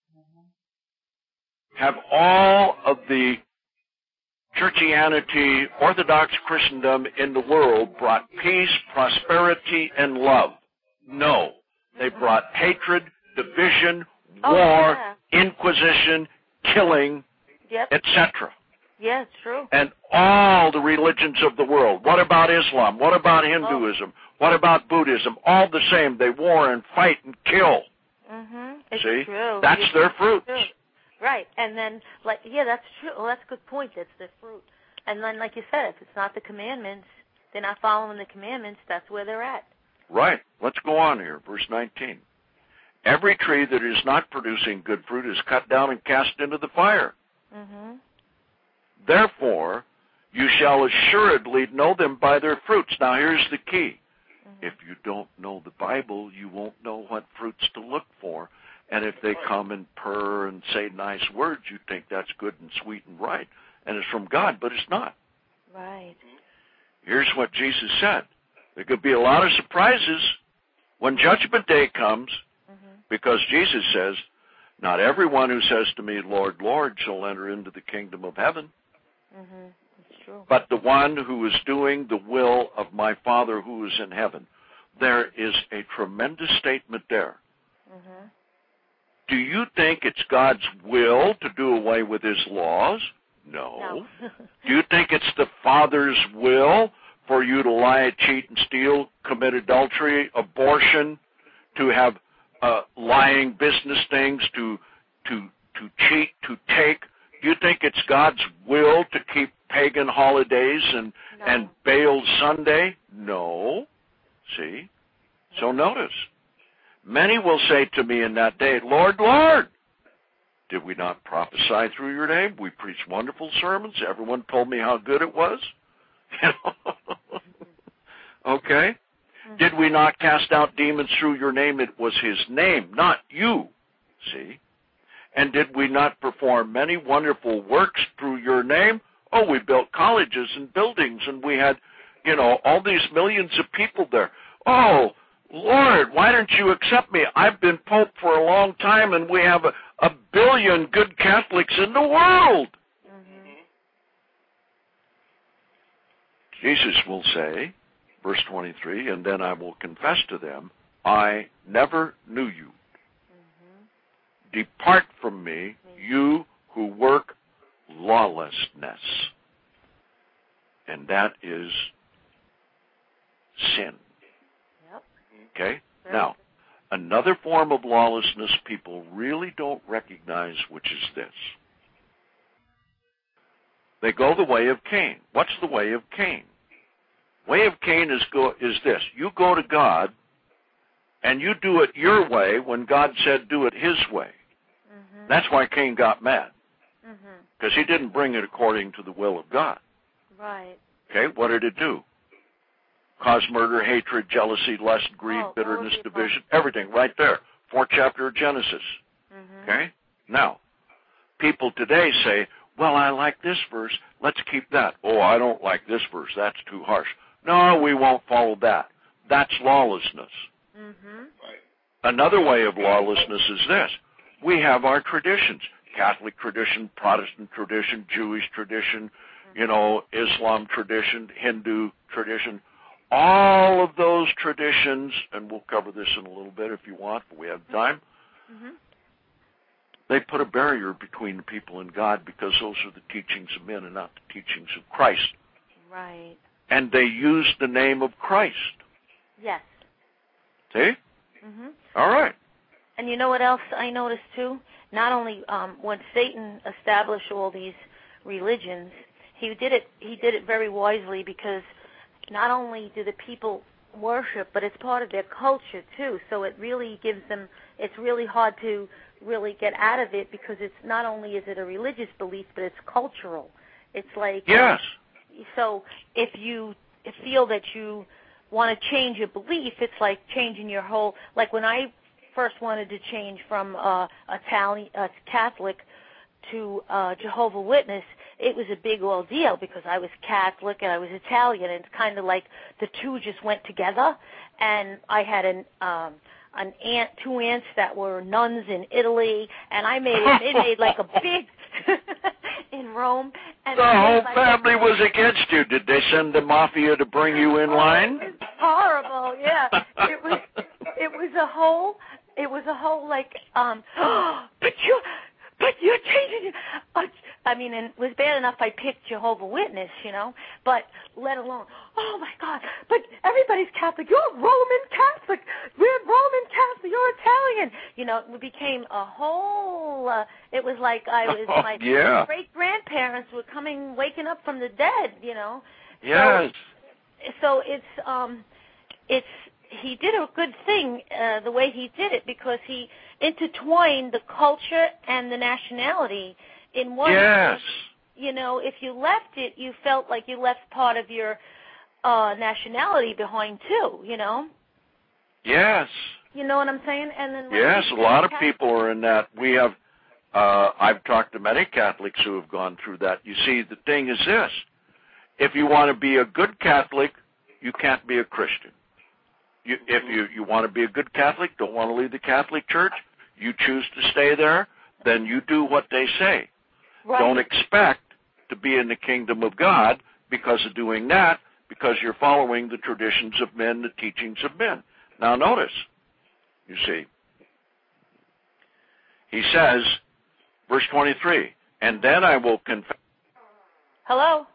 Speaker 3: Have all of the churchianity, Orthodox Christendom in the world brought peace, prosperity, and love? No. They brought hatred, division,
Speaker 4: oh,
Speaker 3: war,
Speaker 4: yeah.
Speaker 3: inquisition, killing,
Speaker 4: yep.
Speaker 3: et cetera.
Speaker 4: Yeah, it's true.
Speaker 3: And all the religions of the world. What about Islam? What about Hinduism? Oh. What about Buddhism? All the same. They war and fight and kill.
Speaker 4: Mm-hmm. It's
Speaker 3: See?
Speaker 4: true.
Speaker 3: That's
Speaker 4: it's
Speaker 3: their fruits.
Speaker 4: True. Right. And then, like, yeah, that's true. Well, that's a good point. That's their fruit. And then, like you said, if it's not the commandments, they're not following the commandments, that's where they're at.
Speaker 3: Right. Let's go on here. Verse nineteen. Every tree that is not producing good fruit is cut down and cast into the fire.
Speaker 4: Mm-hmm.
Speaker 3: Therefore, you shall assuredly know them by their fruits. Now, here's the key. Mm-hmm. If you don't know the Bible, you won't know what fruits to look for. And if they come and purr and say nice words, you think that's good and sweet and right. And it's from God, but it's not.
Speaker 4: Right.
Speaker 3: Here's what Jesus said. There could be a lot of surprises when Judgment Day comes, mm-hmm. because Jesus says, not everyone who says to me, Lord, Lord, shall enter into the kingdom of heaven.
Speaker 4: Mm-hmm. It's true.
Speaker 3: But the one who is doing the will of my Father who is in heaven. There is a tremendous statement there.
Speaker 4: Mm-hmm.
Speaker 3: Do you think it's God's will to do away with his laws? No.
Speaker 4: No.
Speaker 3: Do you think it's the Father's will for you to lie, cheat, and steal, commit adultery, abortion, to have uh, lying business things, to to to cheat, to take? Do you think it's God's will to keep pagan holidays and,
Speaker 4: no.
Speaker 3: and Baal Sunday? No. See? So notice. Many will say to me in that day, Lord, Lord, did we not prophesy through your name? We preached wonderful sermons. Everyone told me how good it was. You know? Okay? Mm-hmm. Did we not cast out demons through your name? It was his name, not you. See? And did we not perform many wonderful works through your name? Oh, we built colleges and buildings, and we had, you know, all these millions of people there. Oh, Lord, why don't you accept me? I've been Pope for a long time, and we have a, a billion good Catholics in the world.
Speaker 4: Mm-hmm.
Speaker 3: Jesus will say, verse twenty-three, and then I will confess to them, I never knew you. Mm-hmm. Depart from me, you who work lawlessness. And that is sin. Okay? Now, another form of lawlessness people really don't recognize, which is this. They go the way of Cain. What's the way of Cain? Way of Cain is go is this. You go to God, and you do it your way when God said do it his way. Mm-hmm. That's why Cain got mad. Because mm-hmm. he didn't bring it according to the will of God.
Speaker 4: Right.
Speaker 3: Okay, what did it do? Cause murder, hatred, jealousy, lust, greed,
Speaker 4: oh,
Speaker 3: bitterness, division, everything right there. Fourth chapter of Genesis. Mm-hmm. Okay? Now, people today say, well, I like this verse, let's keep that. Oh, I don't like this verse, that's too harsh. No, we won't follow that. That's lawlessness. Mm-hmm. Right. Another way of lawlessness is this. We have our traditions. Catholic tradition, Protestant tradition, Jewish tradition, mm-hmm. you know, Islam tradition, Hindu tradition. All of those traditions, and we'll cover this in a little bit if you want, but we have time, mm-hmm. they put a barrier between the people and God because those are the teachings of men and not the teachings of Christ.
Speaker 4: Right.
Speaker 3: And they use the name of Christ.
Speaker 4: Yes.
Speaker 3: See?
Speaker 4: Mm-hmm.
Speaker 3: All right.
Speaker 4: And you know what else I noticed, too? Not only um, when Satan established all these religions, he did it. He did it very wisely because not only do the people worship, but it's part of their culture, too. So it really gives them, it's really hard to really get out of it because it's not only is it a religious belief, but it's cultural. It's like...
Speaker 3: Yes.
Speaker 4: Um, so if you feel that you want to change your belief, it's like changing your whole... Like when I first wanted to change from uh, Italian uh, Catholic to uh, Jehovah's Witness, it was a big ordeal because I was Catholic and I was Italian, and it's kind of like the two just went together. And I had an um, an aunt, two aunts that were nuns in Italy, and I made it, it made like a big in Rome. And
Speaker 3: the whole
Speaker 4: like
Speaker 3: family
Speaker 4: a,
Speaker 3: was against you. Did they send the mafia to bring you in
Speaker 4: oh,
Speaker 3: line?
Speaker 4: It was horrible. Yeah, it was. It was a whole. It was a whole like. Um, but you. But you're changing it. Uh, I mean, and it was bad enough I picked Jehovah's Witness, you know, but let alone, oh, my God, but everybody's Catholic. You're Roman Catholic. We're Roman Catholic. You're Italian. You know, it became a whole, uh, it was like I was,
Speaker 3: oh,
Speaker 4: my
Speaker 3: yeah.
Speaker 4: great-grandparents were coming, waking up from the dead, you know.
Speaker 3: Yes.
Speaker 4: So, so it's, um, it's, he did a good thing uh, the way he did it because he intertwined the culture and the nationality in one.
Speaker 3: Yes.
Speaker 4: You know, if you left it, you felt like you left part of your uh, nationality behind too. You know.
Speaker 3: Yes.
Speaker 4: You know what I'm saying? And then
Speaker 3: yes, a lot of people are in that. We have. Uh, I've talked to many Catholics who have gone through that. You see, the thing is this: if you want to be a good Catholic, you can't be a Christian. You, if you, you want to be a good Catholic, don't want to leave the Catholic Church, you choose to stay there, then you do what they say.
Speaker 4: Right.
Speaker 3: Don't expect to be in the kingdom of God because of doing that, because you're following the traditions of men, the teachings of men. Now notice, you see, he says, verse twenty-three, and then I will confess.
Speaker 4: Hello?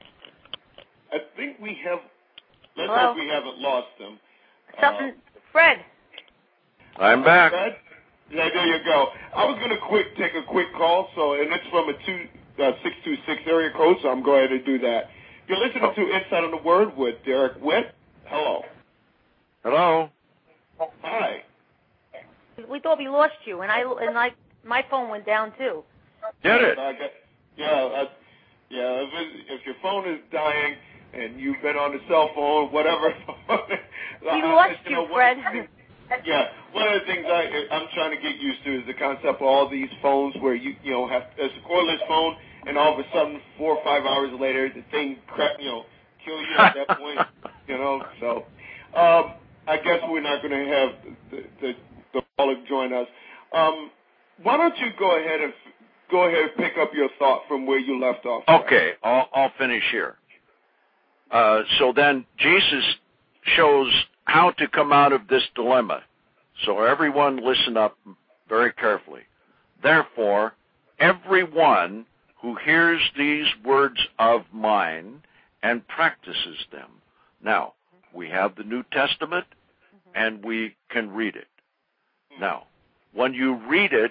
Speaker 2: I think we have, let's
Speaker 4: Hello?
Speaker 2: hope we haven't lost them.
Speaker 4: Something, uh, Fred.
Speaker 3: I'm back.
Speaker 2: Fred? Yeah, there you go. I was going to quick take a quick call, so and it's from a two uh, six two six area code, so I'm going to do that. You're listening to Inside on the Word with Derek Witt. Hello.
Speaker 3: Hello.
Speaker 2: Hi.
Speaker 4: We thought we lost you, and I and like my phone went down too.
Speaker 3: Did it?
Speaker 2: I got, yeah, I, yeah. If, it, if your phone is dying and you've been on the cell phone, whatever.
Speaker 4: We
Speaker 2: I,
Speaker 4: lost
Speaker 2: you,
Speaker 4: you,
Speaker 2: know,
Speaker 4: Fred.
Speaker 2: One, yeah, one of the things I, I'm trying to get used to is the concept of all these phones where you you know have it's a cordless phone, and all of a sudden four or five hours later the thing crap you know kill you at that point. You know, so um, I guess we're not going to have the the, the public join us. Um, why don't you go ahead and go ahead and pick up your thought from where you left off?
Speaker 3: Okay, I'll, I'll finish here. Uh, so then Jesus shows how to come out of this dilemma. So everyone listen up very carefully. Therefore, everyone who hears these words of mine and practices them. Now, we have the New Testament, and we can read it. Now, when you read it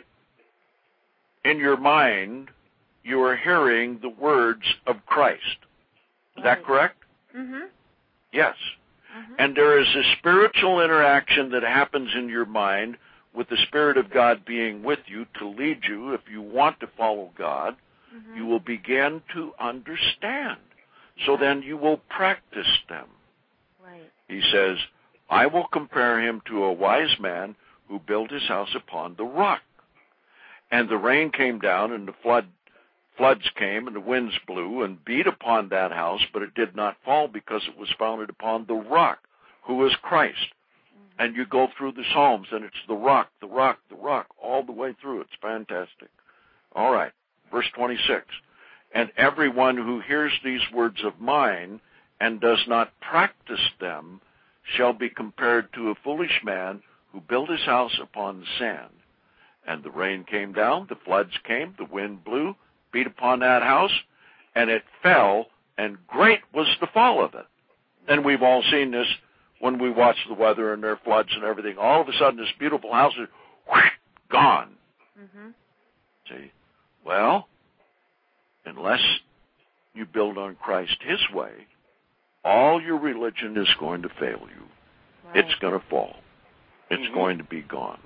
Speaker 3: in your mind, you are hearing the words of Christ. Is that correct?
Speaker 4: Mm-hmm.
Speaker 3: Yes.
Speaker 4: Mm-hmm.
Speaker 3: And there is a spiritual interaction that happens in your mind with the Spirit of God being with you to lead you. If you want to follow God, mm-hmm. you will begin to understand. So
Speaker 4: right.
Speaker 3: then you will practice them.
Speaker 4: Right.
Speaker 3: He says, I will compare him to a wise man who built his house upon the rock. And the rain came down, and the flood, floods came, and the winds blew and beat upon that house, but it did not fall because it was founded upon the rock, who is Christ. Mm-hmm. And you go through the Psalms, and it's the rock, the rock, the rock, all the way through. It's fantastic. All right, verse twenty-six. And everyone who hears these words of mine and does not practice them shall be compared to a foolish man who built his house upon the sand. And the rain came down, the floods came, the wind blew, beat upon that house, and it fell, and great was the fall of it. And we've all seen this when we watch the weather and there are floods and everything. All of a sudden, this beautiful house is whoosh, gone.
Speaker 4: Mm-hmm.
Speaker 3: See? Well, unless you build on Christ his way, all your religion is going to fail you.
Speaker 4: Right.
Speaker 3: It's going to fall. It's
Speaker 2: mm-hmm.
Speaker 3: going to be gone.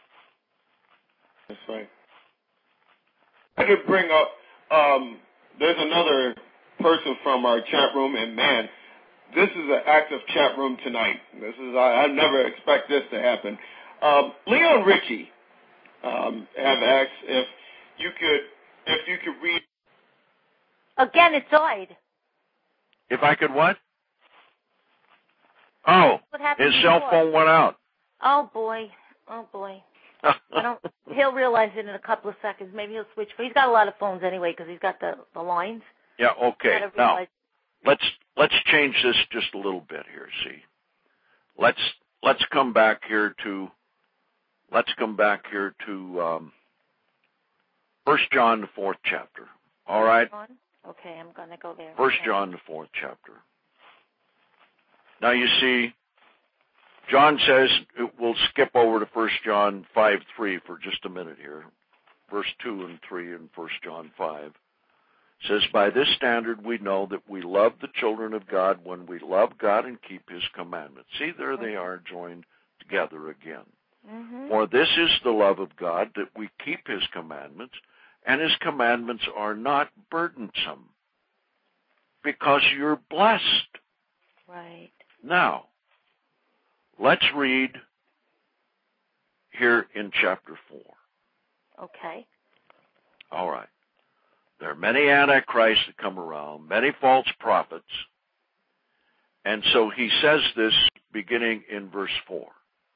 Speaker 2: That's right. I could bring up, um, there's another person from our chat room, and man, this is an active chat room tonight. This is, I, I never expect this to happen. Um, Leon Ritchie um, have asked if you could if you could read.
Speaker 4: Again, it died.
Speaker 3: If I could what? Oh,
Speaker 4: What happened
Speaker 3: his
Speaker 4: before?
Speaker 3: cell phone went out.
Speaker 4: Oh, boy. Oh, boy. I don't, he'll realize it in a couple of seconds. Maybe he'll switch. But he's got a lot of phones anyway because he's got the, the lines.
Speaker 3: Yeah, okay. Now,
Speaker 4: realize.
Speaker 3: let's let's change this just a little bit here, see. Let's let's come back here to let's come back here to um, First John, the fourth chapter. All right?
Speaker 4: Okay, I'm going to go there.
Speaker 3: First John, the fourth chapter. Now, you see, John says, we'll skip over to First John five three for just a minute here. Verse two and three in First John five. It says, by this standard we know that we love the children of God when we love God and keep his commandments. See, there they are joined together again. Mm-hmm. For this is the love of God, that we keep his commandments, and his commandments are not burdensome, because you're blessed.
Speaker 4: Right.
Speaker 3: Now, let's read here in chapter four.
Speaker 4: Okay.
Speaker 3: All right. There are many antichrists that come around, many false prophets. And so he says this beginning in verse four.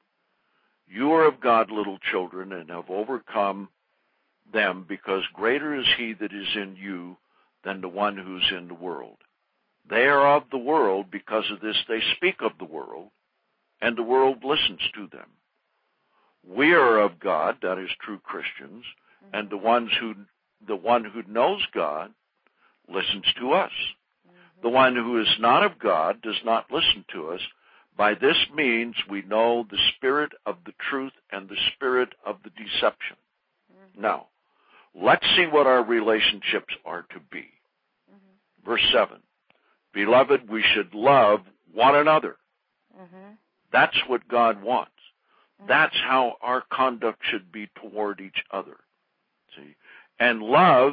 Speaker 3: You are of God, little children, and have overcome them, because greater is he that is in you than the one who's in the world. They are of the world, because of this they speak of the world, and the world listens to them. We are of God, that is true Christians, mm-hmm. and the ones who the one who knows God listens to us. Mm-hmm. The one who is not of God does not listen to us. By this means we know the spirit of the truth and the spirit of the deception. Mm-hmm. Now, let's see what our relationships are to be. Mm-hmm. Verse seven. Beloved, we should love one another. Mm-hmm. That's what God wants. Mm-hmm. That's how our conduct should be toward each other. See? And love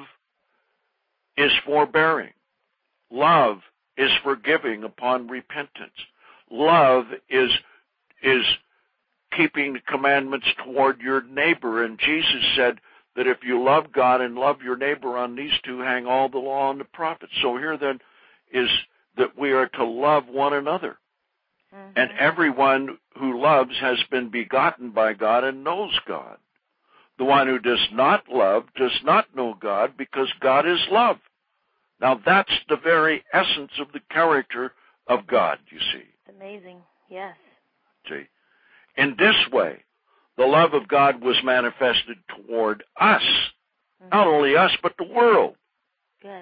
Speaker 3: is forbearing. Love is forgiving upon repentance. Love is is keeping the commandments toward your neighbor. And Jesus said that if you love God and love your neighbor, on these two hang all the law and the prophets. So here then is that we are to love one another. Mm-hmm. And everyone who loves has been begotten by God and knows God. The one who does not love does not know God, because God is love. Now that's the very essence of the character of God, you see.
Speaker 4: It's amazing, yes.
Speaker 3: See, in this way, the love of God was manifested toward us, mm-hmm. not only us, but the world.
Speaker 4: Yes.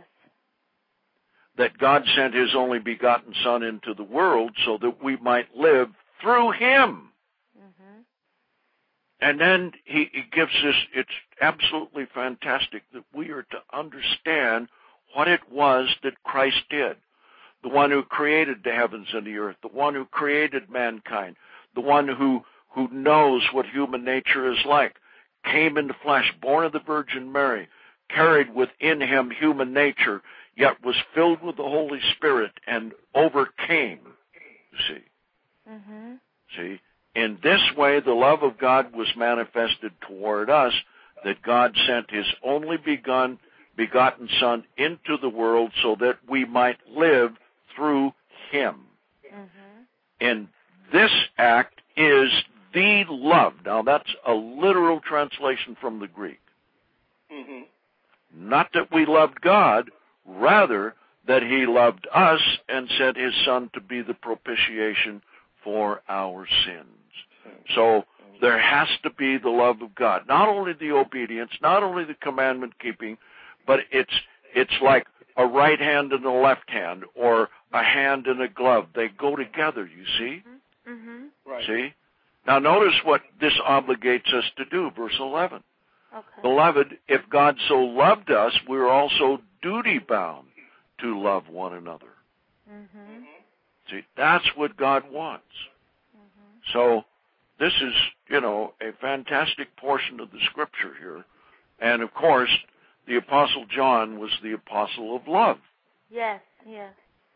Speaker 3: That God sent his only begotten Son into the world so that we might live through him. Mm-hmm. And then he, he gives us, it's absolutely fantastic that we are to understand what it was that Christ did. The one who created the heavens and the earth, the one who created mankind, the one who, who knows what human nature is like, came in the flesh, born of the Virgin Mary, carried within him human nature, yet was filled with the Holy Spirit and overcame, you see. Mm-hmm. See? In this way, the love of God was manifested toward us, that God sent his only begun, begotten Son into the world so that we might live through him. Mm-hmm. And this act is the love. Now, that's a literal translation from the Greek. Mm-hmm. Not that we loved God, rather that he loved us and sent his Son to be the propitiation for our sins. So there has to be the love of God. Not only the obedience, not only the commandment keeping, but it's it's like a right hand and a left hand, or a hand and a glove. They go together, you see? Mm-hmm. Right. See? Now notice what this obligates us to do, verse eleven. Okay. Beloved, if God so loved us, we're also duty-bound to love one another. Mm-hmm. See, that's what God wants. Mm-hmm. So this is, you know, a fantastic portion of the Scripture here. And, of course, the Apostle John was the apostle of love.
Speaker 4: Yes, yes.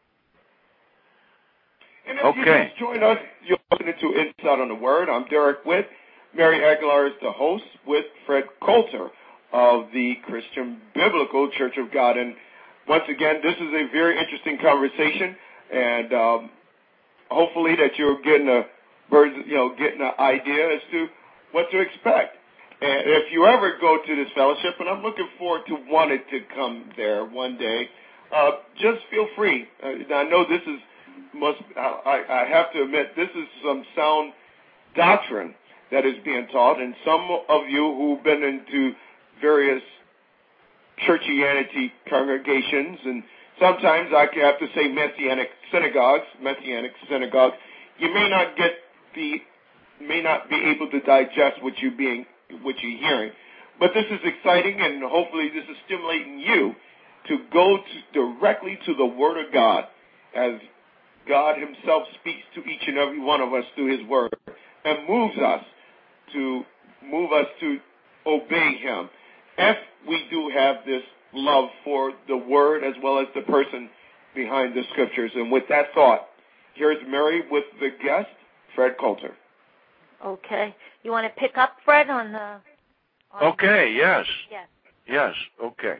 Speaker 2: And if okay. you just join us, you're listening to Insight on the Word. I'm Derek Witt. Mary Aguilar is the host with Fred Coulter. of the Christian Biblical Church of God. And once again, this is a very interesting conversation, and um, hopefully that you're getting a birds, you know, getting an idea as to what to expect. And if you ever go to this fellowship, and I'm looking forward to wanting to come there one day, uh, just feel free. Uh, I know this is must. I, I have to admit, this is some sound doctrine that is being taught, and some of you who've been into various churchianity congregations, and sometimes I have to say messianic synagogues, messianic synagogues, you may not get the, may not be able to digest what you're being, what you're hearing. But this is exciting, and hopefully this is stimulating you to go to, directly to the Word of God, as God Himself speaks to each and every one of us through His Word, and moves us to move us to obey Him, if we do have this love for the Word as well as the person behind the Scriptures. And with that thought, here's Mary with the guest, Fred Coulter.
Speaker 4: Okay. You want to pick up, Fred, on the... On
Speaker 3: okay, yes.
Speaker 4: Yes.
Speaker 3: Yes, okay.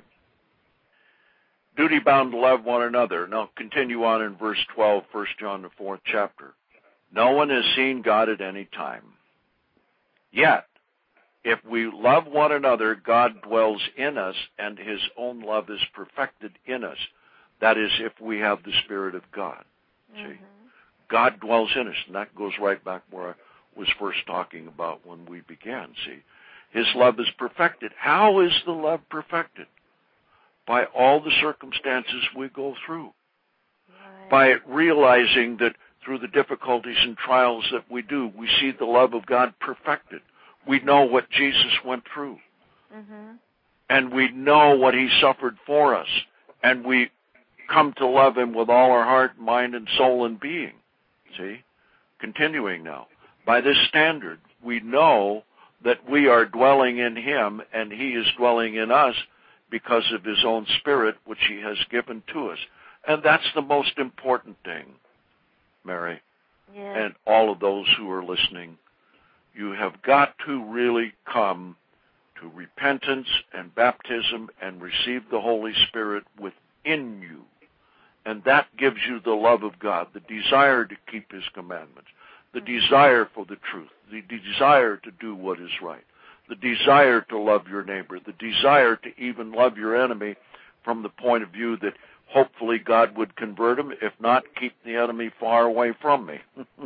Speaker 3: Duty bound to love one another. Now continue on in verse twelve, First John, the fourth chapter. No one has seen God at any time. Yet, if we love one another, God dwells in us, and His own love is perfected in us. That is, if we have the Spirit of God. Mm-hmm. See, God dwells in us, and that goes right back where I was first talking about when we began. See, His love is perfected. How is the love perfected? By all the circumstances we go through. Right. By realizing that through the difficulties and trials that we do, we see the love of God perfected. We know what Jesus went through. Mm-hmm. And we know what He suffered for us. And we come to love Him with all our heart, mind, and soul and being. See? Continuing now. By this standard, we know that we are dwelling in Him, and He is dwelling in us because of His own Spirit, which He has given to us. And that's the most important thing, Mary,
Speaker 4: yeah.
Speaker 3: And all of those who are listening. You have got to really come to repentance and baptism and receive the Holy Spirit within you. And that gives you the love of God, the desire to keep His commandments, the desire for the truth, the desire to do what is right, the desire to love your neighbor, the desire to even love your enemy from the point of view that hopefully God would convert him, if not, keep the enemy far away from me.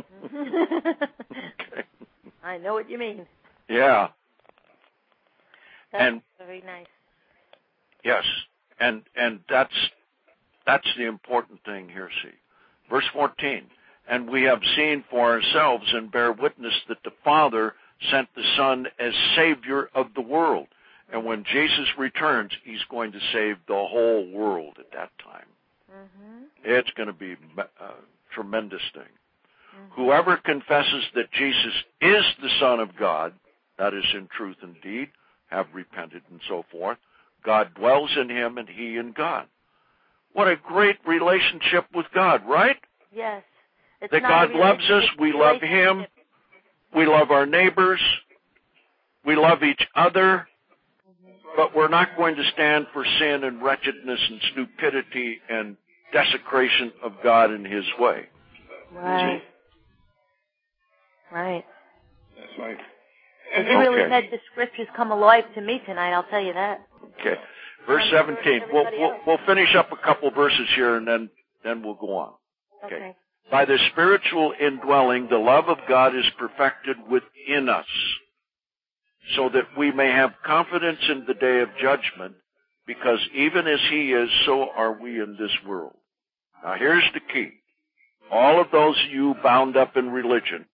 Speaker 3: Okay.
Speaker 4: I know what you mean.
Speaker 3: Yeah.
Speaker 4: That's
Speaker 3: and,
Speaker 4: very nice.
Speaker 3: Yes, and and that's that's the important thing here, see. Verse fourteen, and we have seen for ourselves and bear witness that the Father sent the Son as Savior of the world. And when Jesus returns, He's going to save the whole world at that time. Mm-hmm. It's going to be a tremendous thing. Mm-hmm. Whoever confesses that Jesus is the Son of God, that is in truth and deed, have repented and so forth, God dwells in him and he in God. What a great relationship with God, right?
Speaker 4: Yes. It's
Speaker 3: that God loves us, we love Him, we love our neighbors, we love each other, but we're not going to stand for sin and wretchedness and stupidity and desecration of God in His way.
Speaker 4: Right. See? Right.
Speaker 2: That's right.
Speaker 4: And you really had the Scriptures come alive to me tonight, I'll tell you that.
Speaker 3: Okay. Verse seventeen. We'll, we'll, we'll finish up a couple verses here and then, then we'll go on. Okay. okay. By the spiritual indwelling, the love of God is perfected within us, so that we may have confidence in the day of judgment, because even as He is, so are we in this world. Now here's the key. All of those of you bound up in religion,